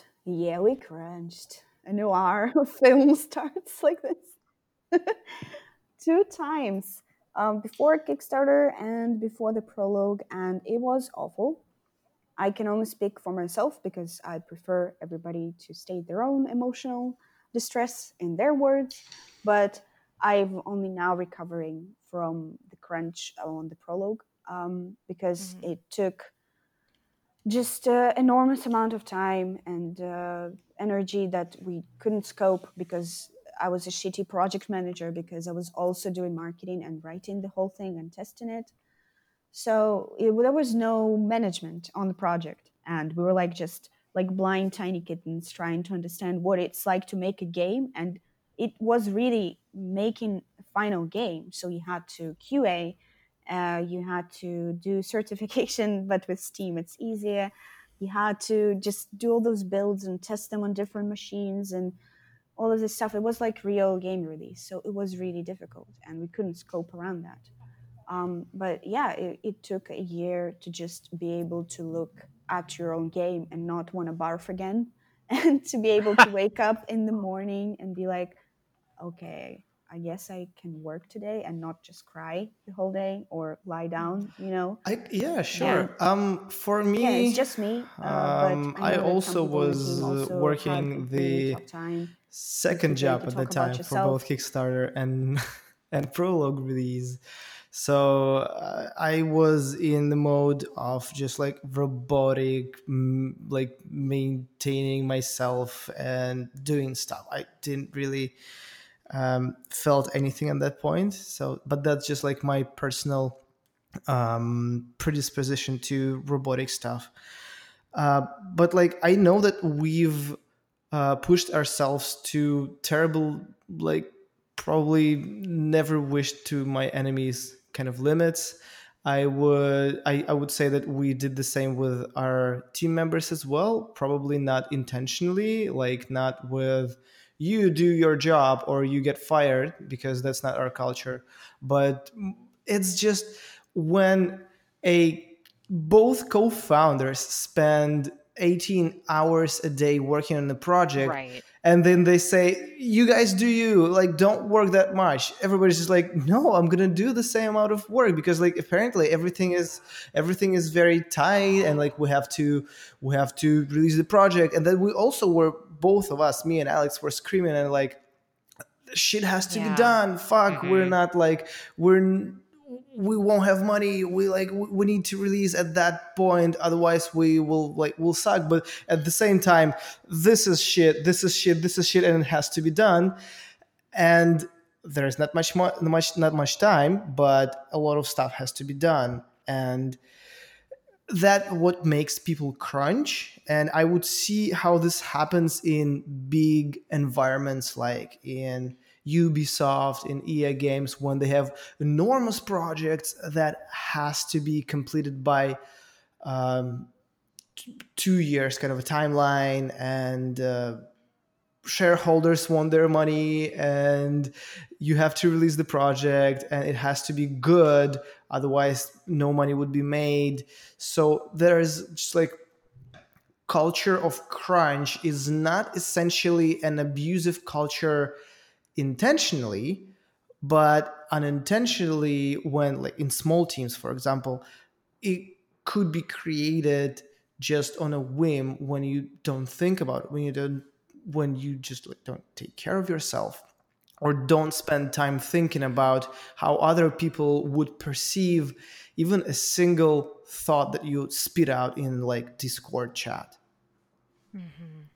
A noir film starts like this 2 times, before Kickstarter and before the prologue, and it was awful. I can only speak for myself, because I prefer everybody to state their own emotional distress in their words, but I'm only now recovering from the crunch on the prologue, because it took just an enormous amount of time and energy that we couldn't scope, because I was a shitty project manager, because I was also doing marketing and writing the whole thing and testing it. So there was no management on the project, and we were just like blind tiny kittens trying to understand what it's like to make a game, and it was really making a final game. So you had to QA, you had to do certification, but with Steam it's easier. You had to just do all those builds and test them on different machines and all of this stuff. It was like real game release, so it was really difficult, and we couldn't scope around that. But yeah, it took a year to just be able to look at your own game and not want to barf again, and to be able to wake up in the morning and be like, okay, I guess I can work today and not just cry the whole day or lie down, Yeah, sure. For me, yeah, it's just me. But I also was working the second job at the time for both Kickstarter and prologue release. So I was in the mode of just like robotic, like maintaining myself and doing stuff. I didn't really felt anything at that point. So, but that's just like my personal predisposition to robotic stuff. But like I know that we've pushed ourselves to terrible, like probably never wished to my enemies kind of limits. I would say that we did the same with our team members as well. Probably not intentionally, like not with you do your job or you get fired, because that's not our culture. But it's just when a both co-founders spend 18 hours a day working on the project, Right. and then they say, you guys do you, like, don't work that much. Everybody's just like, no, I'm gonna do the same amount of work, because like apparently everything is very tight, and like we have to release the project. And then we also were, both of us, me and Alex, were screaming and like, shit has to be Yeah. done. Fuck, we're Mhm. not like, we won't have money. We need to release at that point, otherwise we'll suck. But at the same time, this is shit, this is shit, this is shit, and it has to be done. And there's not much time, but a lot of stuff has to be done. And that what makes people crunch. And I would see how this happens in big environments like in Ubisoft, in EA Games, when they have enormous projects that has to be completed by um, 2 years, kind of a timeline. And shareholders want their money, and you have to release the project, and it has to be good, otherwise no money would be made. So there's just like, culture of crunch is not essentially an abusive culture intentionally, but unintentionally, when like in small teams, for example, it could be created just on a whim, when you don't think about it, when you just like don't take care of yourself, or don't spend time thinking about how other people would perceive even a single thought that you spit out in like Discord chat. Hmm.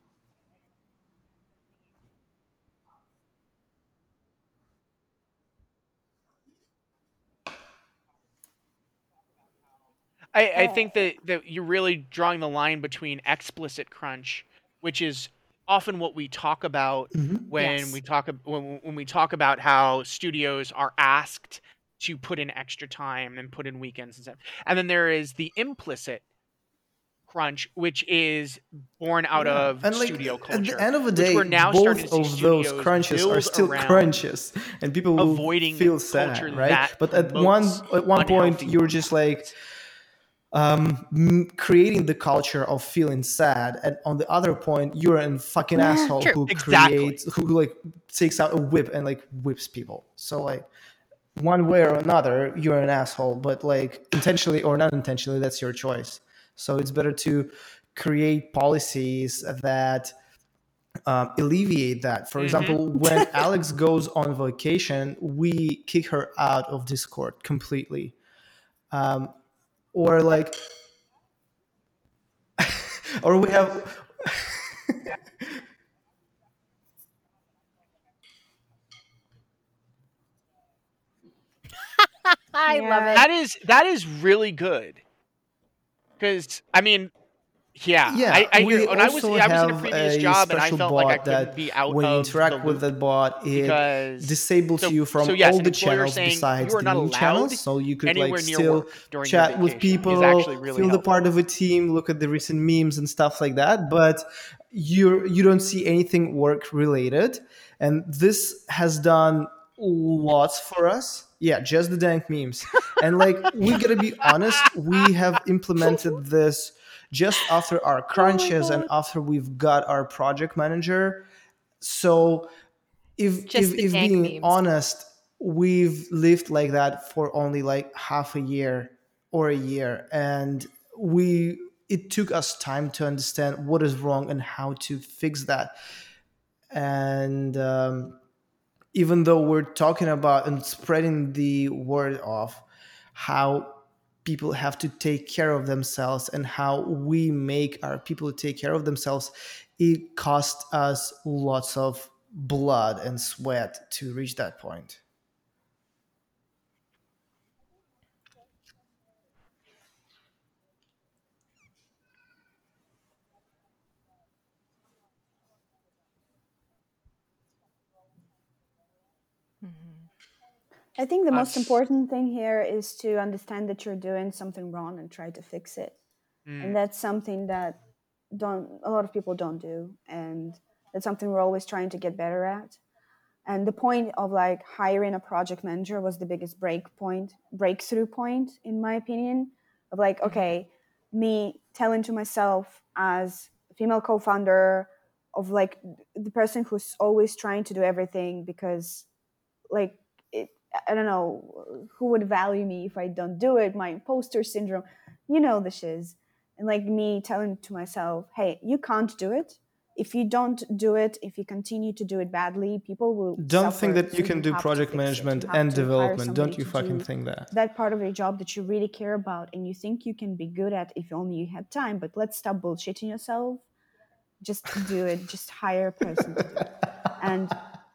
I Uh, think that you're really drawing the line between explicit crunch, which is often what we talk about Mhm. when Yes. when we talk about how studios are asked to put in extra time and put in weekends and stuff. And then there is the implicit crunch, which is born out Yeah, of and like studio at the culture, end of the which day, we're now starting both to see of those studios crunches are build still around crunches, and people will avoiding feel sad, culture right? that But at promotes one point, unhealthy you're work just like environments. creating the culture of feeling sad, and on the other point, you're a fucking asshole True. who Exactly. creates, who like takes out a whip and like whips people. So like, one way or another, you're an asshole, but like intentionally or not intentionally, that's your choice. So it's better to create policies that alleviate that. For Hmm. example, when Alex goes on vacation, we kick her out of Discord completely. Um, or like, or we have, I love yeah. it. That is really good because I mean, yeah, yeah, I hear we when also I was in a have previous a job and I special felt like I bot couldn't that be out when you of the interact with loop that bot, it because disables you so from yes, all an the employer channels saying you besides are the not new channels. allowed So you could like anywhere near still work during your chat with vacation is people, actually really feel the part helpful. of a team, look at the recent memes and stuff like that. But you don't see anything work related, and this has done lots for us. Yeah, just the dank memes. And like, we gotta be honest, we have implemented this just after our Oh my crunches and god. after we've got our project manager. So Just the if dank being memes. honest, we've lived like that for only like half a year or a year, and we it took us time to understand what is wrong and how to fix that. And even though we're talking about and spreading the word of how people have to take care of themselves and how we make our people take care of themselves, it cost us lots of blood and sweat to reach that point. Mhm. I think the most That's important thing here is to understand that you're doing something wrong and try to fix it. And mm, that's something that don't a lot of people don't do. And That's something we're always trying to get better at. And the point of like hiring a project manager was the biggest breakthrough point, in my opinion, of like, okay, me telling to myself as a female co-founder of like the person who's always trying to do everything because like I don't know who would value me if I don't do it, my imposter syndrome, the shiz. And like me telling to myself, hey, you can't do it. If you don't do it, if you continue to do it badly, people will Don't think suffer. that you can do project management and development. Don't you fucking think that part of your job that you really care about and you think you can be good at if only you had time. But let's stop bullshitting yourself. Just do it. Just hire a person to do it. And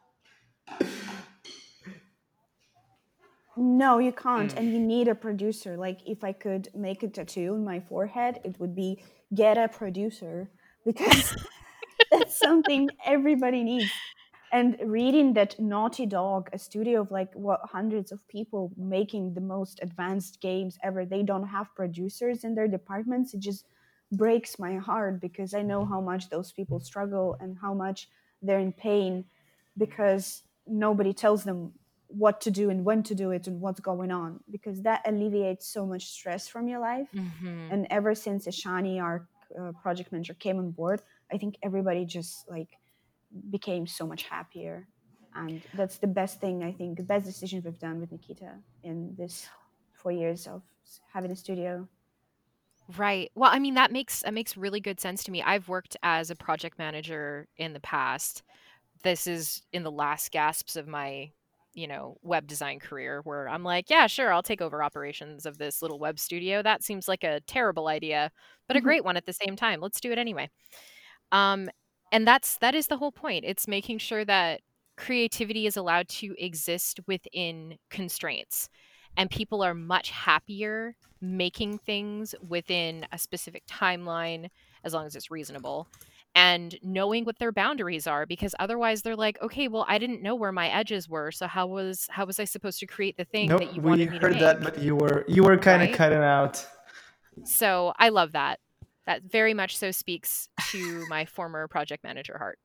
no, you can't. And you need a producer. Like if I could make a tattoo on my forehead, it would be get a producer, because that's something everybody needs. And reading that Naughty Dog, a studio of like hundreds of people making the most advanced games ever, they don't have producers in their departments. It just breaks my heart because I know how much those people struggle and how much they're in pain because nobody tells them what to do and when to do it and what's going on, because that alleviates so much stress from your life. And ever since Ashani, our project manager, came on board, I think everybody just like became so much happier. And that's the best thing, I think, the best decision we've done with Nikita in this 4 years of having a studio. Right. Well, I mean, that makes really good sense to me. I've worked as a project manager in the past. This is in the last gasps of my, web design career where I'm like, yeah, sure, I'll take over operations of this little web studio. That seems like a terrible idea, but a great one at the same time. Let's do it anyway. And that is the whole point. It's making sure that creativity is allowed to exist within constraints, and people are much happier making things within a specific timeline as long as it's reasonable and knowing what their boundaries are, because otherwise they're like, okay, well, I didn't know where my edges were, so how was I supposed to create the thing that you wanted me to make? We heard that, but you were kind of cutting out. So I love that. That very much so speaks to my former project manager heart.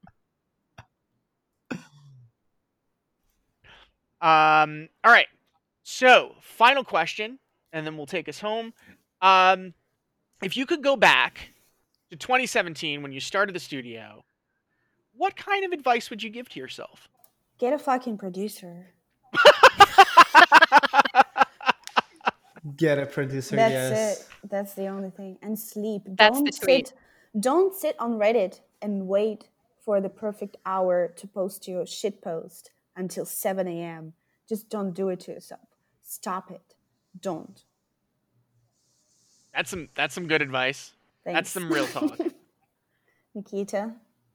All right. So, final question, and then we'll take us home. If you could go back to 2017 when you started the studio, what kind of advice would you give to yourself? Get a fucking producer. Get a producer. That's yes. it. That's the only thing. And sleep. That's the tweet. Don't sit on Reddit and wait for the perfect hour to post your shit post until 7 a.m. Just don't do it to yourself. Stop it. Don't. That's some good advice. Thanks. That's some real talk. Nikita?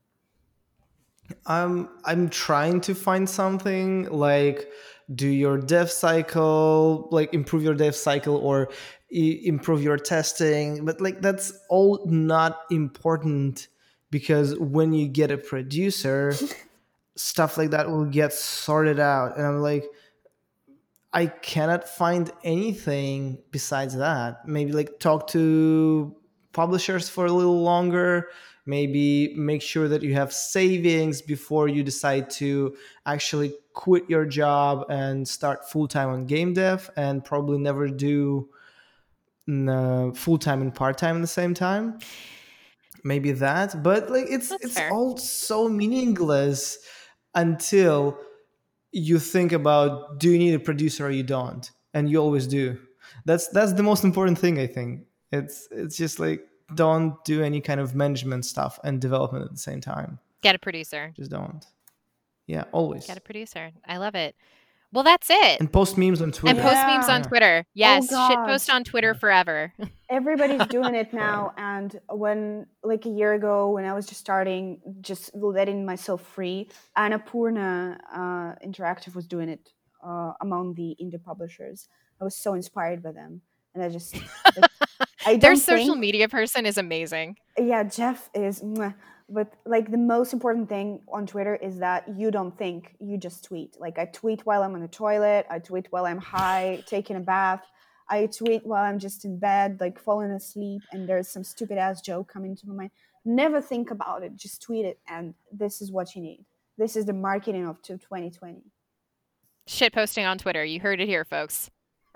I'm trying to find something like do your dev cycle, like improve your dev cycle or improve your testing. But like that's all not important because when you get a producer, stuff like that will get sorted out. And I'm like, I cannot find anything besides that. Maybe like talk to publishers for a little longer. Maybe make sure that you have savings before you decide to actually quit your job and start full-time on game dev, and probably never do full-time and part-time at the same time. Maybe that, but like it's fair. all so meaningless until you think about, do you need a producer or you don't? And you always do. That's the most important thing, I think. It's just like, don't do any kind of management stuff and development at the same time. Get a producer. Just don't. Yeah, always. Get a producer. I love it. Well, that's it. And post memes on Twitter. And post memes on Twitter. Yes, shitpost on Twitter forever. Everybody's doing it now. And when, like a year ago, when I was just starting, just letting myself free, Annapurna Interactive was doing it among the indie publishers. I was so inspired by them. And I just... Their social media person is amazing. Yeah, Jeff is... But like the most important thing on Twitter is that you don't think, you just tweet. Like I tweet while I'm on the toilet. I tweet while I'm high, taking a bath. I tweet while I'm just in bed, like falling asleep, and there's some stupid ass joke coming to my mind. Never think about it. Just tweet it, and this is what you need. This is the marketing of 2020. Shit posting on Twitter. You heard it here, folks.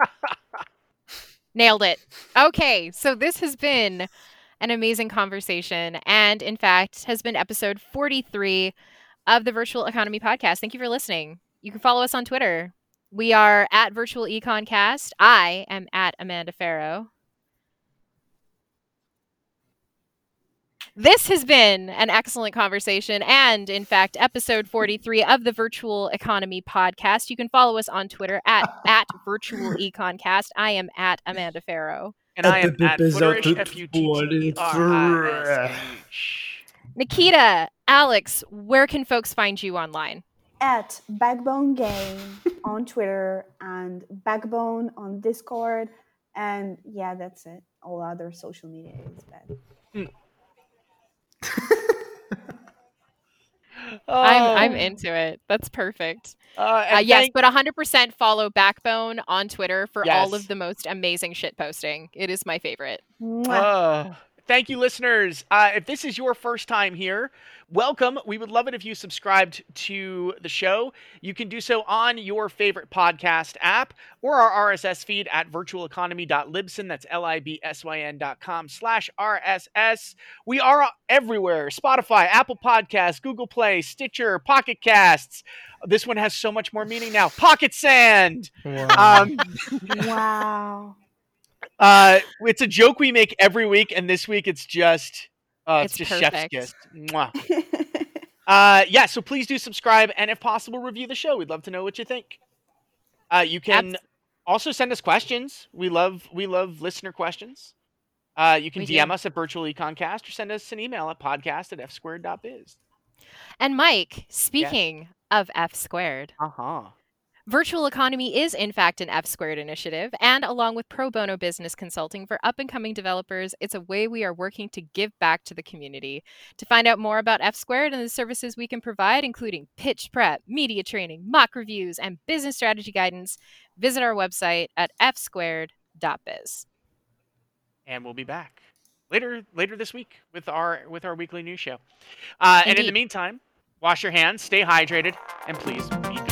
Nailed it. Okay, so this has been an amazing conversation, and in fact has been episode 43 of the Virtual Economy Podcast. Thank you for listening. You can follow us on Twitter. We are at Virtual Econcast. I am at Amanda Farrow. This has been an excellent conversation and, in fact, episode 43 of the Virtual Economy Podcast. You can follow us on Twitter at Virtual Econcast. I am at Amanda Farrow. And I am at Futurish, Futterish. Nikita, Alex, where can folks find you online? At Backbone Game on Twitter and Backbone on Discord. And yeah, that's it. All other social media is bad. I'm into it. That's perfect. Yes, but 100% follow Backbone on Twitter for all of the most amazing shit posting. It is my favorite. Thank you, listeners. If this is your first time here, welcome. We would love it if you subscribed to the show. You can do so on your favorite podcast app or our RSS feed at virtualeconomy.libsyn. That's libsyn.com/RSS. We are everywhere. Spotify, Apple Podcasts, Google Play, Stitcher, Pocket Casts. This one has so much more meaning now. Pocket Sand. Wow. Wow. It's a joke we make every week, and this week it's just chef's perfect. kiss. Mwah. So please do subscribe, and if possible, review the show. We'd love to know what you think. You can also send us questions. We love listener questions. You can DM us at Virtual Econcast or send us an email at podcast@fsquared.biz. And Mike, speaking of F Squared, Virtual Economy is, in fact, an F Squared initiative, and along with pro bono business consulting for up-and-coming developers, it's a way we are working to give back to the community. To find out more about F Squared and the services we can provide, including pitch prep, media training, mock reviews, and business strategy guidance, visit our website at fsquared.biz. And we'll be back later this week with our weekly news show. And in the meantime, wash your hands, stay hydrated, and please be good.